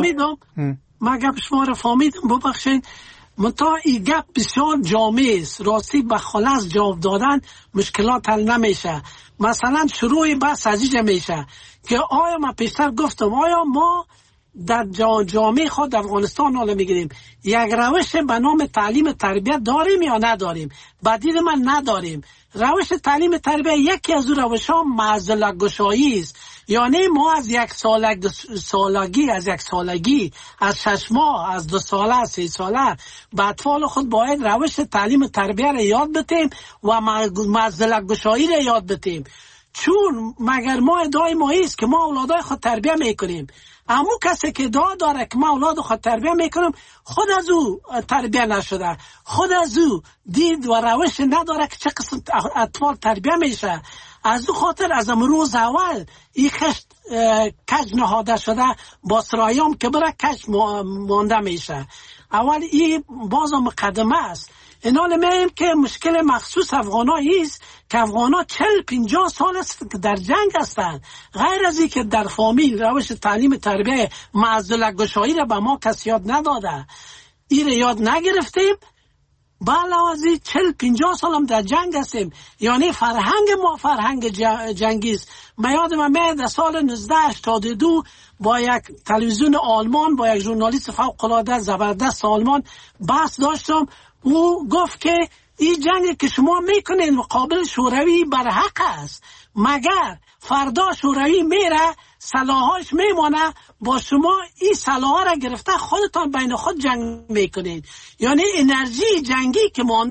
[SPEAKER 7] ما گپ شما را فهمیدم، ببخشید. منتها این گپ بسیار جامع است. راستی به خلاص جواب دادن مشکلات حل نمیشه. مثلا شروع بحث از اینجا میشه که آیا ما پیشتر گفتم آیا ما در جامعه خود در افغانستان حالا میگیریم یک روش به نام تعلیم تربیت داریم یا نداریم؟ بدید من نداریم. روش تعلیم تربیت یکی از روش ها معضله گشایی است. یعنی ما از یک سالگ سالگی از یک سالگی از شش ماه از دو ساله سه ساله به اطفال خود باید روش تعلیم تربیت را یاد بدیم و معضله گشایی را یاد بدیم. چون مگر ما ادعای ما است که ما اولادای خود تربیت میکنیم، اما کسی که ادعا داره که ما اولاد خود تربیت میکنم خود از او تربیت نشده، خود از او دید و روش نداره که چه قسم اطفال تربیت میشه. از او خاطر از امروز اول این خشت کج نهاده شده با سرایام که برای کج مانده میشه. اول این باز مقدمه است. اینا میگیم که مشکل مخصوص افغانایی است که افغانا چل پنجاه سال است که در جنگ هستند. غیر از این که در فامیل روش تعلیم تربیت معضله گشایی را به ما کسی یاد نداده، این را یاد نگرفتیم. بلازی چل پنجاه سال هم در جنگ هستیم. یعنی فرهنگ ما فرهنگ جنگی است. من یادم میاد در سال نوزده هشتاد و دو با یک تلویزیون آلمان با یک ژورنالیست فوق العاده زبردست آلمان بحث داشتم. او گفت که این جنگ که شما میکنین مقابل شوروی برحق است، مگر فردا شوروی میره سلاحاش میمانه، با شما این سلاح را گرفته خودتان بین خود جنگ میکنین. یعنی انرژی جنگی که مانده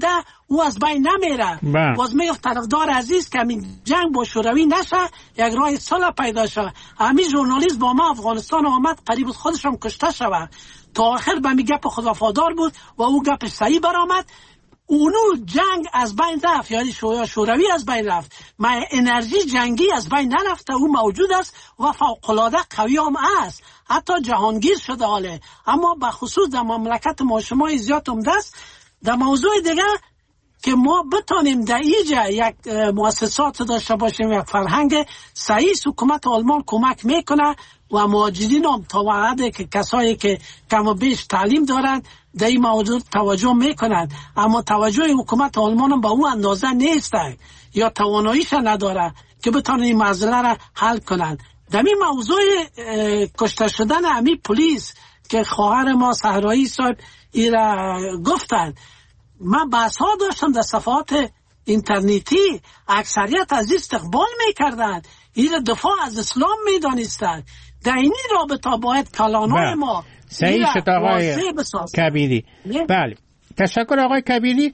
[SPEAKER 7] او از بین نمیره. باز میگفت طرفدار عزیز که همین جنگ با شوروی نشه، یک راه صلح پیدا شه. همین ژورنالیست با ما افغانستان آمد قریب خودش هم کشته شود. تا آخر به می گپ خود وفادار بود و او گپش صحیح برآمد. اونو جنگ از بین رفت، یعنی شوروی از بین رفت، ما انرژی جنگی از بین نرفته، او موجود است و فوق‌العاده قوی هم است، حتی جهانگیر شده حاله. اما به خصوص در مملکت ما شما زیاد عمده است. در موضوع دیگه که ما بتانیم در اینجا یک مؤسسات داشته باشیم، یک فرهنگ صحیح، حکومت آلمان کمک میکنه و مهاجرین هم تا وعده که کسایی که کم و بیش تعلیم دارند در این موضوع توجه میکنند، اما توجه حکومت آلمان هم به اون اندازه نیست یا تواناییش نداره که بتونه این مسئله را حل کنند. در این موضوع کشته شدن امی پلیس که خواهر ما صحرایی صاحب ایرا گفتند، من بحث ها داشتم در صفحات اینترنتی، اکثریت از استقبال میکردند، این دفاع از اسلام میدانستند. در این رابطه باید کلانای ما
[SPEAKER 4] صحیح شد آقای کبیری. بله تشکر آقای کبیری.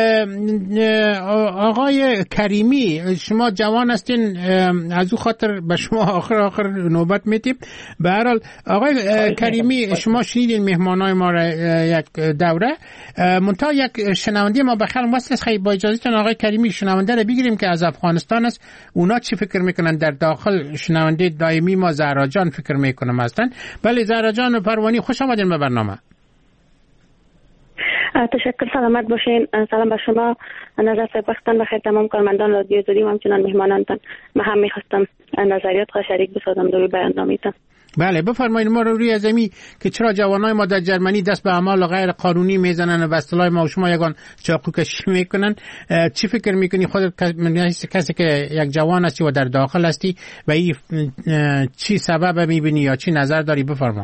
[SPEAKER 4] آقای کریمی شما جوان هستین، از او خاطر به شما آخر آخر نوبت میتیم. به هر حال آقای کریمی شما شنیدین مهمانای ما را یک دوره، منتها یک شنونده ما بخیر وصل است. خیلی با اجازهتون آقای کریمی شنونده را بگیریم که از افغانستان است. اونا چی فکر میکنن در داخل؟ شنونده دائمی ما زهرا جان فکر میکنم هستن. بله زهرا جان پروانی خوش آمدین به برنامه.
[SPEAKER 9] تشکر، سلامت باشین. سلام به شما، نظر صاحب، وقتتان بخیر، تمام کارمندان رادیو زدی و همچنان مهمانانتان. من هم میخواستم نظریات خود شریک بسازم روی برنامه‌تان.
[SPEAKER 4] بله بفرمایید. ما رو روی ازمی که چرا جوانای ما در جرمنی دست به اعمال غیر قانونی میزنن و اصطلاح ما و شما یگان چاقو کشی میکنن، چی فکر میکنی خودت کسی که یک جوان هستی و در داخل هستی و این چی سبب میبینی یا چی نظر داری؟ بفرما.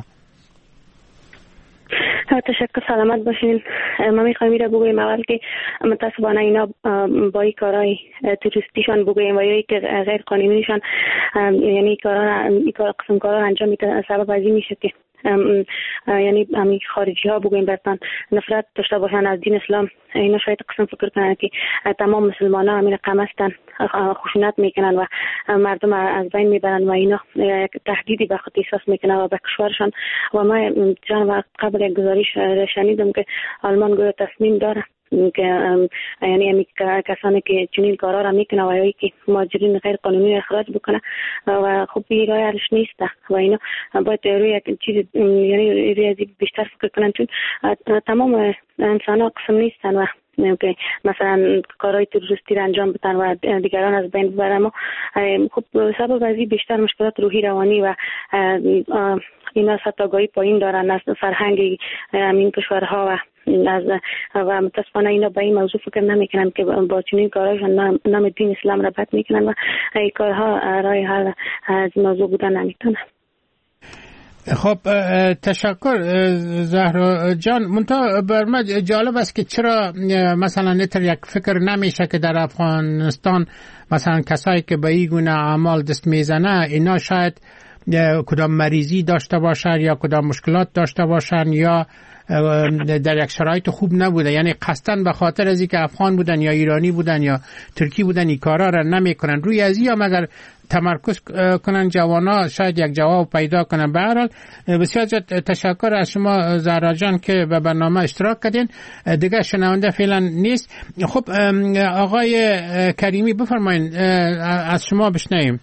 [SPEAKER 9] تشکر، سلامت باشین. ما میخوایم ایره بگویم اول که متاسفانه اینا با این کارهای توریستیشان بگویم و یا که غیر قانونیشان، یعنی این کار قسم کارها انجام میده، سبب از این میشه که یعنی همین خارجی ها بگویم برتن نفرت داشته باشن از دین اسلام. اینا شاید قسم فکر کنن که تمام مسلمان ها همین رقم هستن، خشونت میکنن و مردم از بین میبرن و اینا تهدیدی به خود احساس میکنن و به کشورشان. و ما چند وقت قبل یک گزارش شنیدم که آلمان گویا تصمیم داره که یعنی همی کسانی که چنین کارا را میکنه و یا که مهاجرین غیر قانونی اخراج بکنه و خب این راه حلش نیست و اینا باید روی یک چیز یعنی روی بیشتر فکر کنن، چون تمام انسان ها قسم نیستن و که مثلا کارهای تروریستی را انجام بدن و دیگران از بین ببرن. اما خب سبب از این بیشتر مشکلات روحی روانی و اینا ستاگاهی پایین دارن از فرهنگ این کشورها و از و متاسفانه اینا به این موضوع فکر نمیکنن که با چنین کارهاشون نام دین اسلام را بد میکنن و این کارها راه حل از موضوع بودن نمیتونه.
[SPEAKER 4] خب تشکر زهرا جان. منتها بر من جالب است که چرا مثلا نتر یک فکر نمیشه که در افغانستان مثلا کسایی که به این گونه اعمال دست میزنه اینا شاید کدام مریضی داشته باشن یا کدام مشکلات داشته باشن یا در یک شرایط خوب نبوده، یعنی قصدن به خاطر از اینکه افغان بودن یا ایرانی بودن یا ترکی بودن این کارا را نمیکنن. روی از این مگر تمرکز کنن جوانا شاید یک جواب پیدا کنن. به هر حال بسیار تشکر از شما زهرا جان که به برنامه اشتراک کردین. دیگه شنونده فعلا نیست. خب آقای کریمی بفرمایید از شما بشنویم.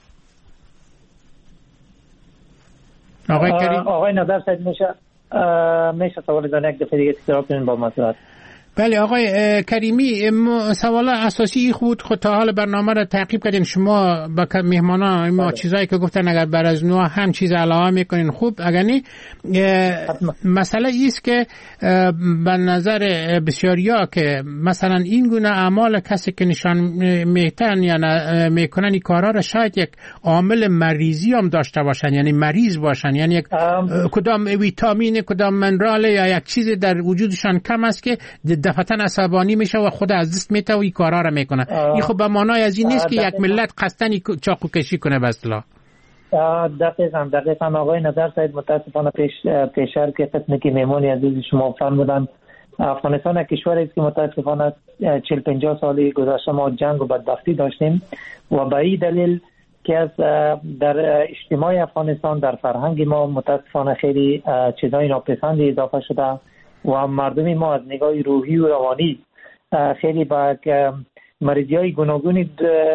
[SPEAKER 8] آقای کریم آقای نظر سید میشه میشه سوال دانه یک دفعه دیگه تکرار کنین با مسئولات.
[SPEAKER 4] بله آقای کریمی، سوال اساسی خود خود تا حال برنامه را تعقیب کردین شما با مهمانان ما بله. چیزایی که گفتن اگر بر از نوع هم چیز علاوه میکنین خوب، اگر نه مسئله ایست که به نظر بسیاریا که مثلا این گونه اعمال کسی که نشان میتن یا میکنن این کارا را شاید یک عامل مریضی هم داشته باشن، یعنی مریض باشن، یعنی یک کدام ویتامین کدام منرال یا یک چیز در وجودشان کم است که دفعتاً عصبانی میشه و خود از دست میته و این کارا را میکنه. این خب به معنای از این نیست که یک ملت قصدن چاقو کشی کنه به اصطلاح.
[SPEAKER 8] دقیقاً دقیقاً آقای نظر سید متاسفانه پیش پیشر که قسمی که میمونی عزیز شما فرمودن افغانستان یک کشوری است که متاسفانه چهل پنجاه سال گذشته ما جنگ و بدبختی داشتیم و به این دلیل که از در اجتماع افغانستان در فرهنگ ما متاسفانه خیلی چیزای ناپسندی اضافه شده و مردم ما از نگاه روحی و روانی خیلی با مریضی های گوناگونی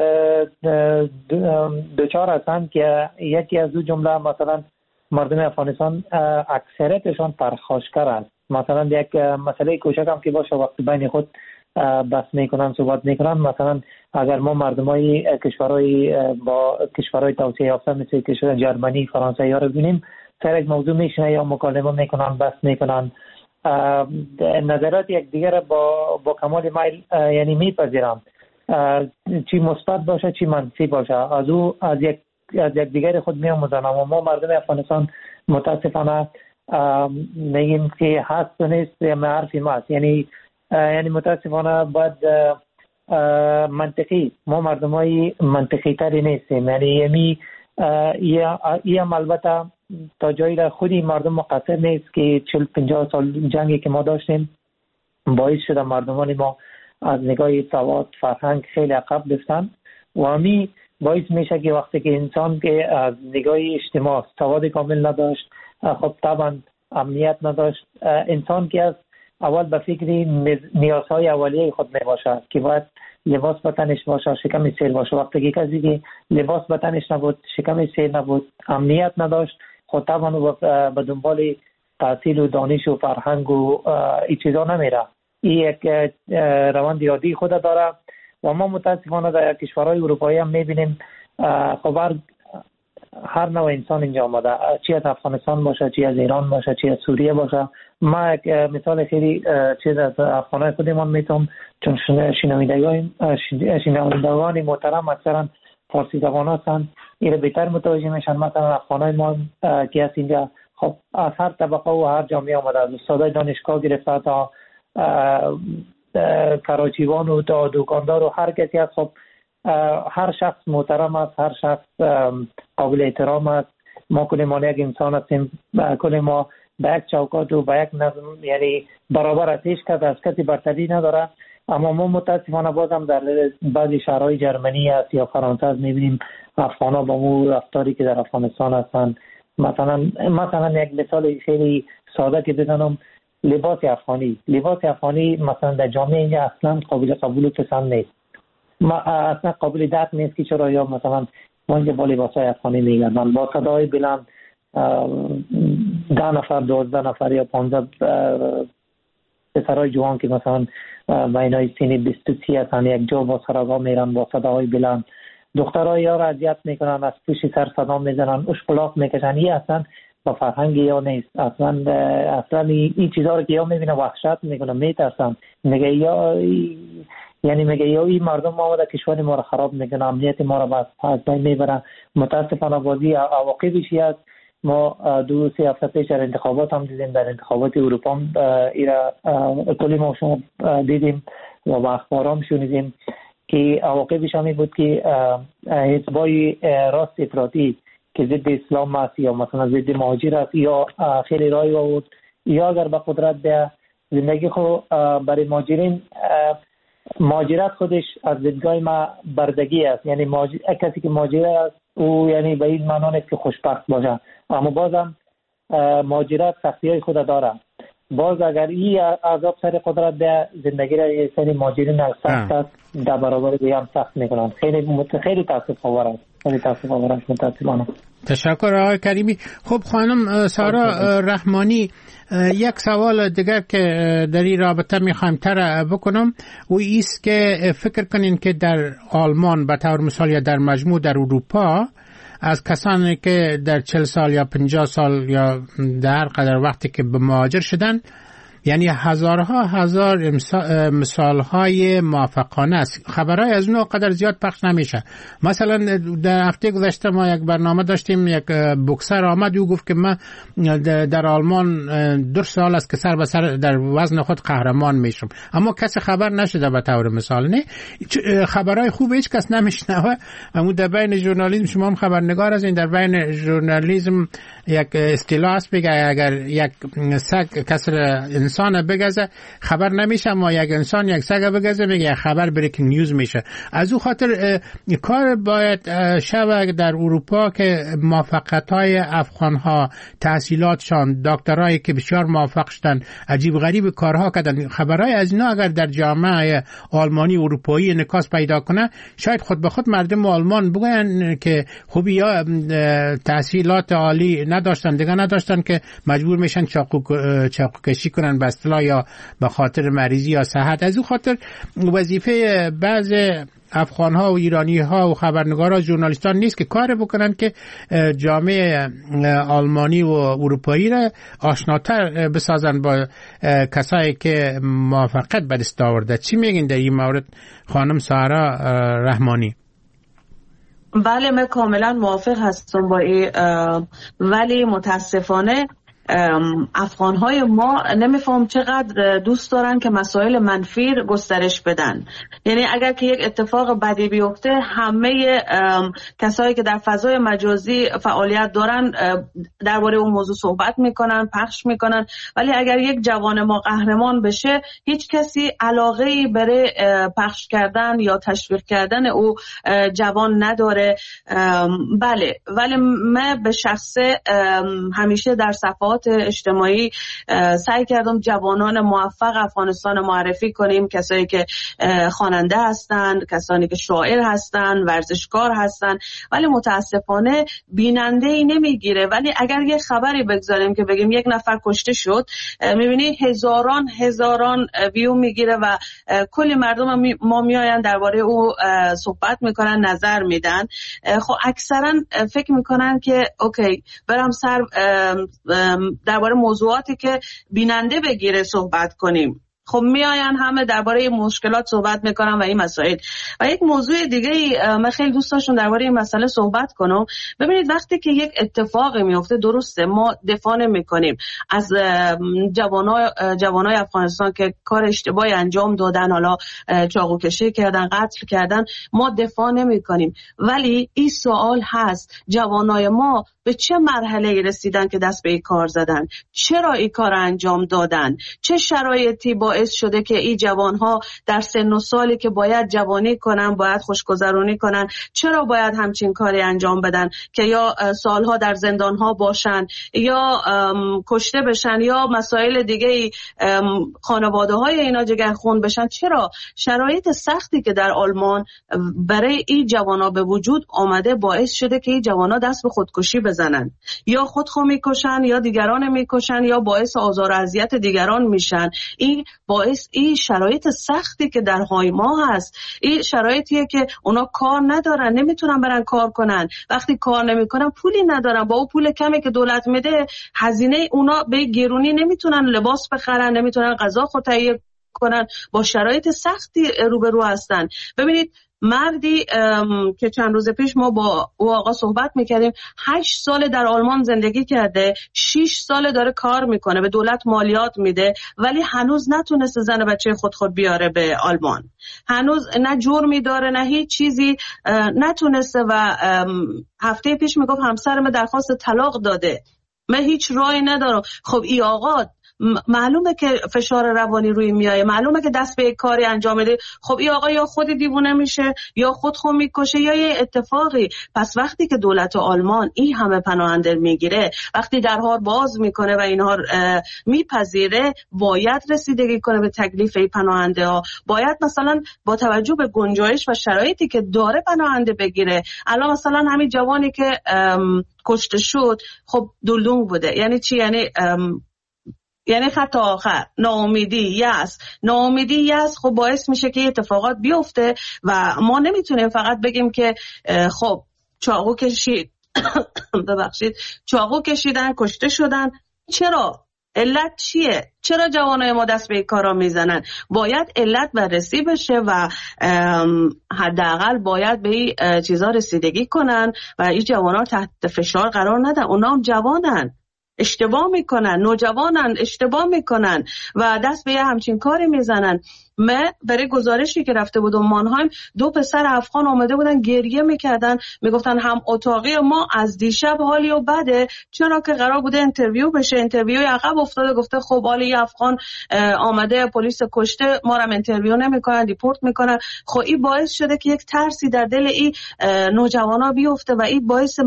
[SPEAKER 8] دچار هستند که یکی از دو جمله مثلا مردم افغانستان اکثریتشان پرخاشگر است. مثلا یک مسئله کوچک هم که باشه وقتی بین خود بحث میکنن صحبت میکنن، مثلا اگر ما مردمای کشورهای با کشورهای توسعه یافته مثل کشور جرمنی، فرانسه ها رو ببینیم، سر یک موضوع میشنه یا مکالمه میکنن، بحث میکنن، نظرات یک دیگر با با کمال میل یعنی میپذیرن، چی مثبت باشه چی منفی باشه، از او از یک از یک دیگر خود میآموزن. اما ما مردم افغانستان متاسفانه میگیم که هست و نیست یا حرفی ماست، یعنی یعنی متاسفانه باید منطقی، ما مردمای منطقی تری نیستیم، یعنی یمی یه هم البته تا جایی را خودی مردم مقصر نیست که چهل پنجاه سال جنگی که ما داشتیم باعث شده مردمان ما از نگاه سواد فرهنگ خیلی عقب بستن و همی باعث میشه که وقتی که انسان که از نگاه اجتماع سواد کامل نداشت، خب طبعا امنیت نداشت، انسان که از اول به فکر نیازهای اولیه خود می باشه که باید لباس به تنش باشه، شکم سیر باشه. وقتی که کسی که لباس به تنش نبود، شکم سیر نبود، امنیت نداشت، خود طبعا به دنبال تحصیل و دانش و فرهنگ و این چیزا نمیره. این یک روند عادی خود داره و ما متاسفانه در کشورهای اروپایی هم میبینیم خبر هر نوع انسان اینجا آمده، چی از افغانستان باشه، چی از ایران باشه، چی از سوریه باشه. ما یک مثال خیلی چیز از افغانای خودمان میتونم، چون شنوندگان شنوندگان محترم اکثرا فارسی زبان هستند، این بهتر متوجه میشن. مثلا افغانای ما که از اینجا خب از هر طبقه و هر جامعه آمده، از استادای دانشگاه گرفته تا کراچیوان و تا دکاندار و هر کسی از خب هر شخص محترم است، هر شخص قابل احترام است. ما کل ما یک انسان هستیم، کل ما به یک چوکات و به یک نظم یعنی برابر است، هیچ کس از کسی برتری نداره. اما ما متاسفانه بازم در بعضی شهرهای جرمنی است یا فرانسه است میبینیم افغانا با مو رفتاری که در افغانستان هستند. مثلا مثلا یک مثال خیلی ساده که بزنم، لباس افغانی لباس افغانی مثلا در جامعه اینجا اصلا قابل قبول و پسند نیست، ما اصلا قابل درک نیست که چرا یا مثلا ما اینجا با لباسای افغانی میگردن با صدای بلند ده نفر دوازده نفر یا پانزده پسرای جوان که مثلا بینای سینی بیست و سی هستن یک جا با سراغا میرن با صدای بلند، دخترای یا را اذیت میکنن، از پوش سر صدا میزنن، اشکلاق میکشن. این اصلا با فرهنگ یا نیست، اصلا اصلا این چیزا رو که یا میبینه وحشت میکنه، میترسن، میگه یا یعنی میگه یا این مردم ما در کشور ما رو خراب میکنه، امنیت ما رو از بین میبره. متاسفانه بازی عواقبش است. ما دو سه هفته پیش در انتخابات هم دیدیم، در انتخابات اروپا هم ایرا کلی ما شما دیدیم و با اخبار هم شنیدیم که عواقبش هم بود که حزبای راست افراطی که ضد اسلام است یا مثلا ضد مهاجر است یا خیلی رای آورد یا اگر به قدرت به زندگی خود برای مهاجرین، مهاجرت خودش از دیدگاه ما بردگی است، یعنی مهاجر کسی که مهاجر است او یعنی به این معنا نیست که خوشبخت باشه، اما بازم مهاجرت سختی‌های خود داره. باز اگر این عذاب سر قدرت به زندگی را یه سری مهاجرین سخت است، در برابر دیگه هم سخت میکنن. خیلی خیلی تاسف‌آور است، خیلی تاسف‌آور است متاسفانه.
[SPEAKER 4] تشکر آقای کریمی. خب خانم سارا رحمانی، یک سوال دیگر که در این رابطه میخوایم تر بکنم و ایست که فکر کنین که در آلمان به طور مثال یا در مجموع در اروپا از کسانی که در چهل سال یا پنجاه سال یا در قدر وقتی که به مهاجر شدن، یعنی هزارها هزار مثالهای موافقانه است. خبرهای از اون قدر زیاد پخش نمیشه. مثلا در هفته گذشته ما یک برنامه داشتیم، یک بوکسر آمد و گفت که من در آلمان دو سال است که سر به سر در وزن خود قهرمان میشم، اما کسی خبر نشده به طور مثال. نه خبرهای خوب هیچ کس نمیشنوه. اما در بین ژورنالیسم، شما هم خبرنگار هستین، در بین ژورنالیسم یک اصطلاح است بگه اگر یک سگ کسر انسان بگزه خبر نمیشه، اما یک انسان یک سگ بگزه میگه خبر بریکینگ نیوز میشه. از او خاطر کار باید شود در اروپا که موفقیت‌های افغان‌ها، تحصیلاتشان، دکترایی که بسیار موفق شدن، عجیب غریب کارها کردن، خبرهای از اینا اگر در جامعه آلمانی اروپایی انعکاس پیدا کنه، شاید خود به خود مردم آلمان بگن که خوبی یا تحصیلات عالی نداشتن دیگه نداشتن که مجبور میشن چاقو چاقو کشی کنن به اصطلاح یا به خاطر مریضی یا صحت. از اون خاطر وظیفه بعض افغان ها و ایرانی ها و خبرنگارا و ژورنالیستان نیست که کار بکنن که جامعه آلمانی و اروپایی را آشناتر بسازن با کسایی که موفقیت به دست آورده. چی میگین در این مورد خانم سارا رحمانی؟
[SPEAKER 5] بله من کاملا موافق هستم با این، ولی متاسفانه افغان‌های ما نمیفهم چقدر دوست دارن که مسائل منفی گسترش بدن. یعنی اگر که یک اتفاق بدی بیفته همه کسایی که در فضای مجازی فعالیت دارن درباره اون موضوع صحبت میکنن، پخش میکنن، ولی اگر یک جوان ما قهرمان بشه هیچ کسی علاقه‌ای برای پخش کردن یا تشویق کردن او جوان نداره. بله، ولی من به شخصه همیشه در صفحات اجتماعی سعی کردم جوانان موفق افغانستان معرفی کنیم، کسایی که خواننده هستند، کسانی که شاعر هستند، ورزشکار هستند، ولی متاسفانه بیننده ای نمیگیره. ولی اگر یه خبری بگذاریم که بگیم یک نفر کشته شد، میبینی هزاران هزاران ویو میگیره و کلی مردم ما میآیند درباره او صحبت میکنن، نظر میدن. خب اکثرا فکر میکنن که اوکی برام سر درباره موضوعاتی که بیننده بگیره صحبت کنیم. خب میآین همه درباره مشکلات صحبت میکنن و این مسائل. و یک موضوع دیگه من خیلی دوست داشتم درباره این مسئله صحبت کنم. ببینید وقتی که یک اتفاقی میفته، درسته ما دفاع نمیکنیم از جوانای جوانای افغانستان که کار اشتباهی انجام دادن، حالا چاقو کشی کردن، قتل کردن، ما دفاع نمیکنیم. ولی این سوال هست جوانای ما به چه مرحله رسیدن که دست به این کار زدن؟ چرا این کار انجام دادن؟ چه شرایطی باعث شده که این جوانها در سن و سالی که باید جوانی کنن، باید خوشگذرانی کنن، چرا باید همچین کاری انجام بدن که یا سالها در زندانها باشن یا کشته بشن یا مسائل دیگه خانواده های اینا جگرخون بشن؟ چرا شرایط سختی که در آلمان برای این جوانا به وجود آمده باعث شده که این جوانا دست به خودکشی بزنن، یا خودخو میکشن یا دیگران میکشن یا باعث آزار و اذیت دیگران میشن؟ این باعث این شرایط سختی که در های ما هست، این شرایطیه که اونا کار ندارن، نمیتونن برن کار کنن. وقتی کار نمیکنن پولی ندارن، با اون پول کمی که دولت میده هزینه اونا به گرونی نمیتونن لباس بخرن، نمیتونن غذا خود تهیه کنن، با شرایط سختی روبرو هستن. ببینید مردی که چند روز پیش ما با او آقا صحبت میکردیم، هشت سال در آلمان زندگی کرده، شش سال داره کار میکنه، به دولت مالیات میده، ولی هنوز نتونسته زن بچه خود خود بیاره به آلمان. هنوز نه جرمی داره نه هیچ چیزی نتونسته و هفته پیش میگفت همسرم درخواست طلاق داده، من هیچ راهی ندارم. خب ای آقا معلومه که فشار روانی روی میایه، معلومه که دست به کاری انجام میده. خب این آقا یا خود دیوونه میشه یا خود خود میکشه یا یه اتفاقی. پس وقتی که دولت آلمان این همه پناهنده میگیره، وقتی درها باز میکنه و اینها میپذیره، باید رسیدگی کنه به تکلیف این پناهنده ها. باید مثلا با توجه به گنجایش و شرایطی که داره پناهنده بگیره. الان مثلا همین جوانی که کشته شد، خب دلدونگ بوده. یعنی چی؟ یعنی یعنی خط آخر، ناامیدی، یأس. ناامیدی، یأس خب باعث میشه که اتفاقات بیفته و ما نمیتونیم فقط بگیم که خب چاقو کشید ببخشید چاقو کشیدن، کشته شدن. چرا؟ علت چیه؟ چرا جوانای ما دست به کارا میزنن؟ باید علت بررسی بشه و حداقل باید به این چیزا رسیدگی کنن و این جوانا تحت فشار قرار ندن. اونا هم جوانن، اشتباه میکنن، نوجوانن، اشتباه میکنن و دست به همچین کاری میزنن. من برای گزارشی که رفته بودم مانهایم، دو پسر افغان آمده بودن گریه میکردن، میگفتن هم اتاقی ما از دیشب حالی و بده، چرا که قرار بوده اینترویو بشه، اینترویو عقب افتاده، گفته خب حالی افغان آمده پلیس کشته، ما رو اینترویو نمیکنن، دیپورت میکنن. خب این باعث شده که یک ترسی در دل این نوجوانا بیفته و این باعث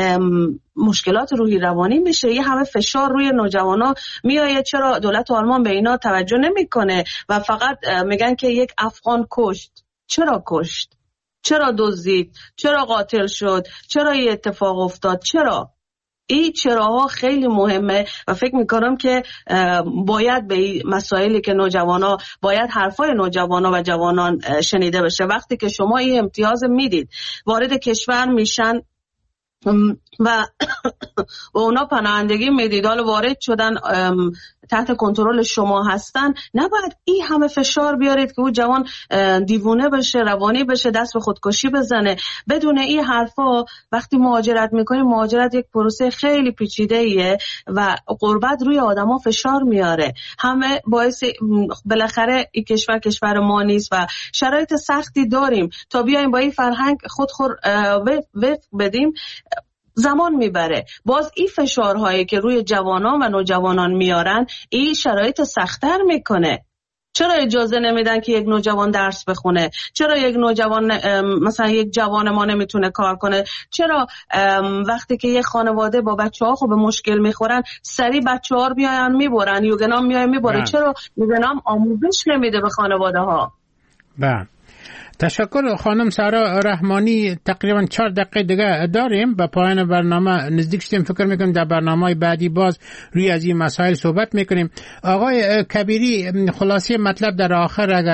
[SPEAKER 5] مشکلات روحی روانی میشه. یه همه فشار روی نوجوانا میآید. چرا دولت آلمان به اینا توجه نمیکنه و فقط میگن که یک افغان کشت؟ چرا کشت؟ چرا دزدید؟ چرا قاتل شد؟ چرا این اتفاق افتاد؟ چرا؟ این چراها خیلی مهمه و فکر میکنم که باید به این مسائلی که نوجوانا، باید حرفای نوجوانا و جوانان شنیده بشه. وقتی که شما این امتیاز میدید، وارد کشور میشن و و اونا پناهندگی میدید، حالا وارد شدن تحت کنترل شما هستن، نباید این همه فشار بیارید که او جوان دیوونه بشه، روانی بشه، دست به خودکشی بزنه. بدون این حرفا وقتی مهاجرت میکنیم، مهاجرت یک پروسه خیلی پیچیده ایه و غربت روی آدما فشار میاره. همه باعث بالاخره این کشور کشور ما نیست و شرایط سختی داریم تا بیایم با این فرهنگ خودخور وفق بدیم، زمان میبره. باز این فشارهایی که روی جوانان و نوجوانان میارن، این شرایط سخت‌تر میکنه. چرا اجازه نمیدن که یک نوجوان درس بخونه؟ چرا یک نوجوان مثلا یک جوان ما نمیتونه کار کنه؟ چرا وقتی که یک خانواده با بچه‌ها خب به مشکل میخورن، سری بچه‌ها رو میاین میبرن، یوگنام میاین میبره؟ چرا یوگنام آموزش نمیده به خانواده ها؟
[SPEAKER 4] بله. تشکر خانم سارا رحمانی. تقریبا چهار دقیقه دیگه داریم به پایان برنامه نزدیک شدیم. فکر میکنم در برنامه بعدی باز روی از این مسائل صحبت میکنیم. آقای کبیری، خلاصه مطلب در آخر، اگر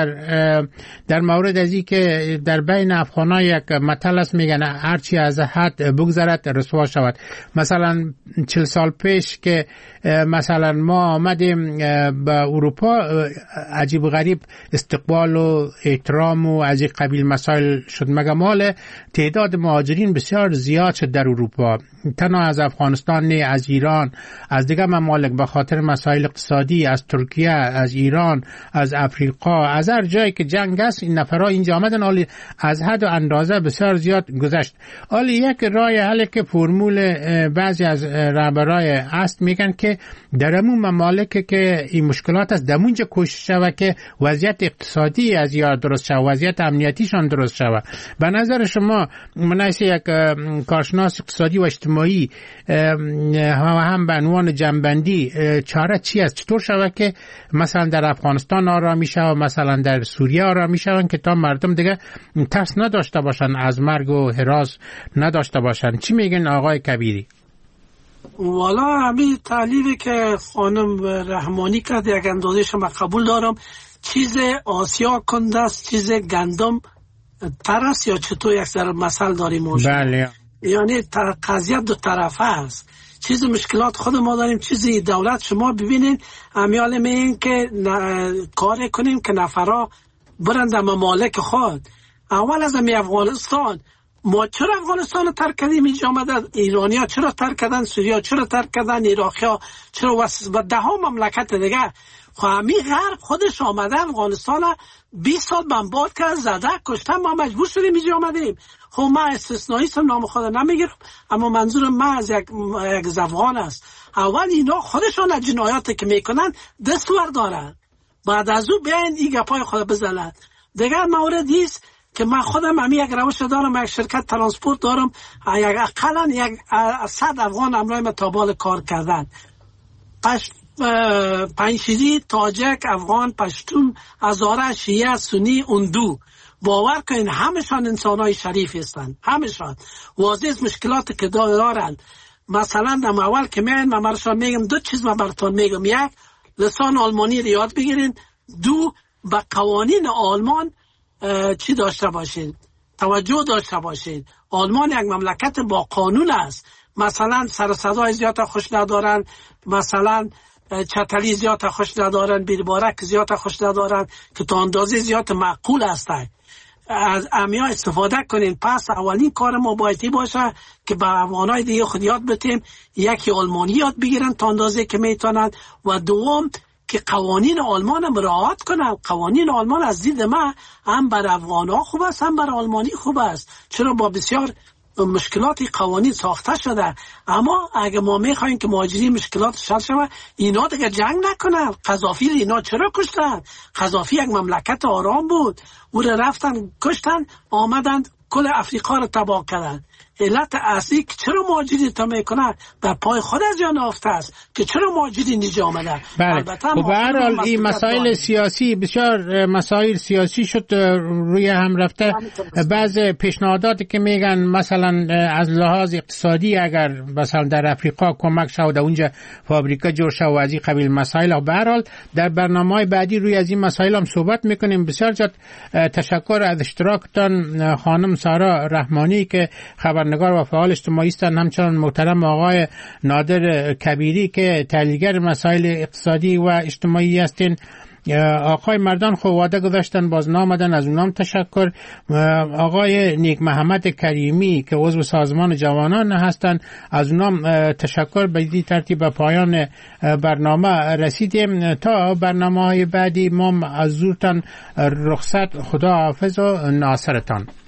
[SPEAKER 4] در مورد از این که در بین افغان‌ها یک مطلب است، میگن هرچی از حد بگذرد رسوا شود. مثلا چهل سال پیش که مثلا ما آمدیم به اروپا، عجیب و غریب استقبال و احترام و از این قبیل مسائل شد، مگر مال تعداد مهاجرین بسیار زیاد شد در اروپا، تنها از افغانستان نه، از ایران، از دیگر ممالک، به خاطر مسائل اقتصادی، از ترکیه، از ایران، از افریقا، از هر جایی که جنگ است این نفرها اینجا آمدن. حالی از حد و اندازه بسیار زیاد گذشت. حالی یک راه حل که فرمول بعضی از رهبرای است میگن که در همون ممالک که این مشکلات است دمونجا کوشش شود که وضعیت اقتصادی از یار درست شود، وضعیت امنیتیشان درست شود. به نظر شما مناسب یک کارشناس اقتصادی و اجتماعی هم به عنوان جنبندی چاره چی است؟ چطور شود که مثلا در افغانستان آرامی شود، مثلا در سوریه آرامی شود که تا مردم دیگه ترس نداشته باشن، از مرگ و هراس نداشته باشن؟ چی میگن آقای کبیری؟
[SPEAKER 7] والا همین تحلیلی که خانم رحمانی کرد یک اندازه‌اش من قبول دارم. چیز آسیا کنده است، چیز گندم تر است، یا چطور یک ذره مثل داریم؟
[SPEAKER 4] بله.
[SPEAKER 7] یعنی قضیه دو طرفه است. چیز مشکلات خود ما داریم، چیزی دولت شما ببینید امیال میگن که کار کنیم که نفرا برند ممالک خود. اول از امی افغانستان، ما چرا افغانستان رو ترک کردیم؟ اینجا آمدن ایرانی ها چرا ترک کردن؟ سوریه ها چرا ترک کردن؟ عراقی ها چرا؟ و ده ها مملکت دیگه. خب همی غرب خودش آمده افغانستان بیست سال بمبارد کرد، زده، کشتن، ما مجبور شدیم اینجا آمدیم. خب من استثنایی سم نام خود نمیگیرم، اما منظور من از یک یک افغان است. اول اینا خودشان جنایاتی که میکنن دستور دارن، بعد از او بیاین این گپای خود بزنن. دیگر موردی است که من خودم همی یک روش دارم، یک شرکت ترانسپورت دارم، یک اقلا یک صد افغان امرای من تابال کار کردن، پشت پنجشیری، تاجک، افغان، پشتون، هزاره، شیعه، سنی، اندو. باور کنین همشان انسانای شریف هستند، همشان. واضح مشکلاتی که دارند. مثلا در اول که میگن من برشان میگم دو چیز من براتون میگم: یک، لسان آلمانی رو یاد بگیرین. دو، به قوانین آلمان چی داشته باشید، توجه داشته باشید. آلمان یک مملکت با قانون است. مثلا سر صدای زیاد خوش ندارن، مثلا چتلی زیاد خوش ندارن، بیربارک زیاد خوش ندارن، که تا اندازه زیاد معقول هستند. از امیا استفاده کنین. پس اولین کار ما بایدی باشه که به افغانای دیگه خود یاد بتیم، یکی آلمانی یاد بگیرن تا اندازه که میتونن، و دوم که قوانین آلمان هم رعایت کنن. قوانین آلمان از دید من هم بر افغان‌ها خوب است هم بر آلمانی خوب است، چرا با بسیار مشکلاتی قوانین ساخته شده. اما اگه ما میخوایم که مهاجرین مشکلات حل شود، اینا دیگه جنگ نکنن. قذافی اینا چرا کشتن؟ قذافی یک مملکت آرام بود، او را رفتن کشتن، آمدن کل افریقا را تباه کردن. علت اصلی که چرا مهاجرین تا میکنن بر پای خود از جان آفته است که چرا مهاجرین اینجا آمدن.
[SPEAKER 4] بله. و به هر حال این مسائل سیاسی بسیار مسائل سیاسی شد روی هم رفته. بعض پیشنهاداتی که میگن مثلا از لحاظ اقتصادی اگر مثلا در افریقا کمک شود اونجا فابریکه جور شود و از این قبیل مسائل. به هر حال در برنامه‌های بعدی روی از این مسائل هم صحبت میکنیم. بسیار زیاد تشکر از اشتراکتان خانم سارا رحمانی که خبر نگار و فعال اجتماعی هستند، همچنان محترم آقای نادر کبیری که تحلیلگر مسائل اقتصادی و اجتماعی هستند. آقای مردان خو وعده گذاشتن باز نامدن، از اونام تشکر. آقای نیک محمد کریمی که عضو سازمان جوانان هستند، از اونام تشکر. به این ترتیب به پایان برنامه رسیدیم. تا برنامه های بعدی ما از زورتان رخصت، خدا حافظ و ناصرتان.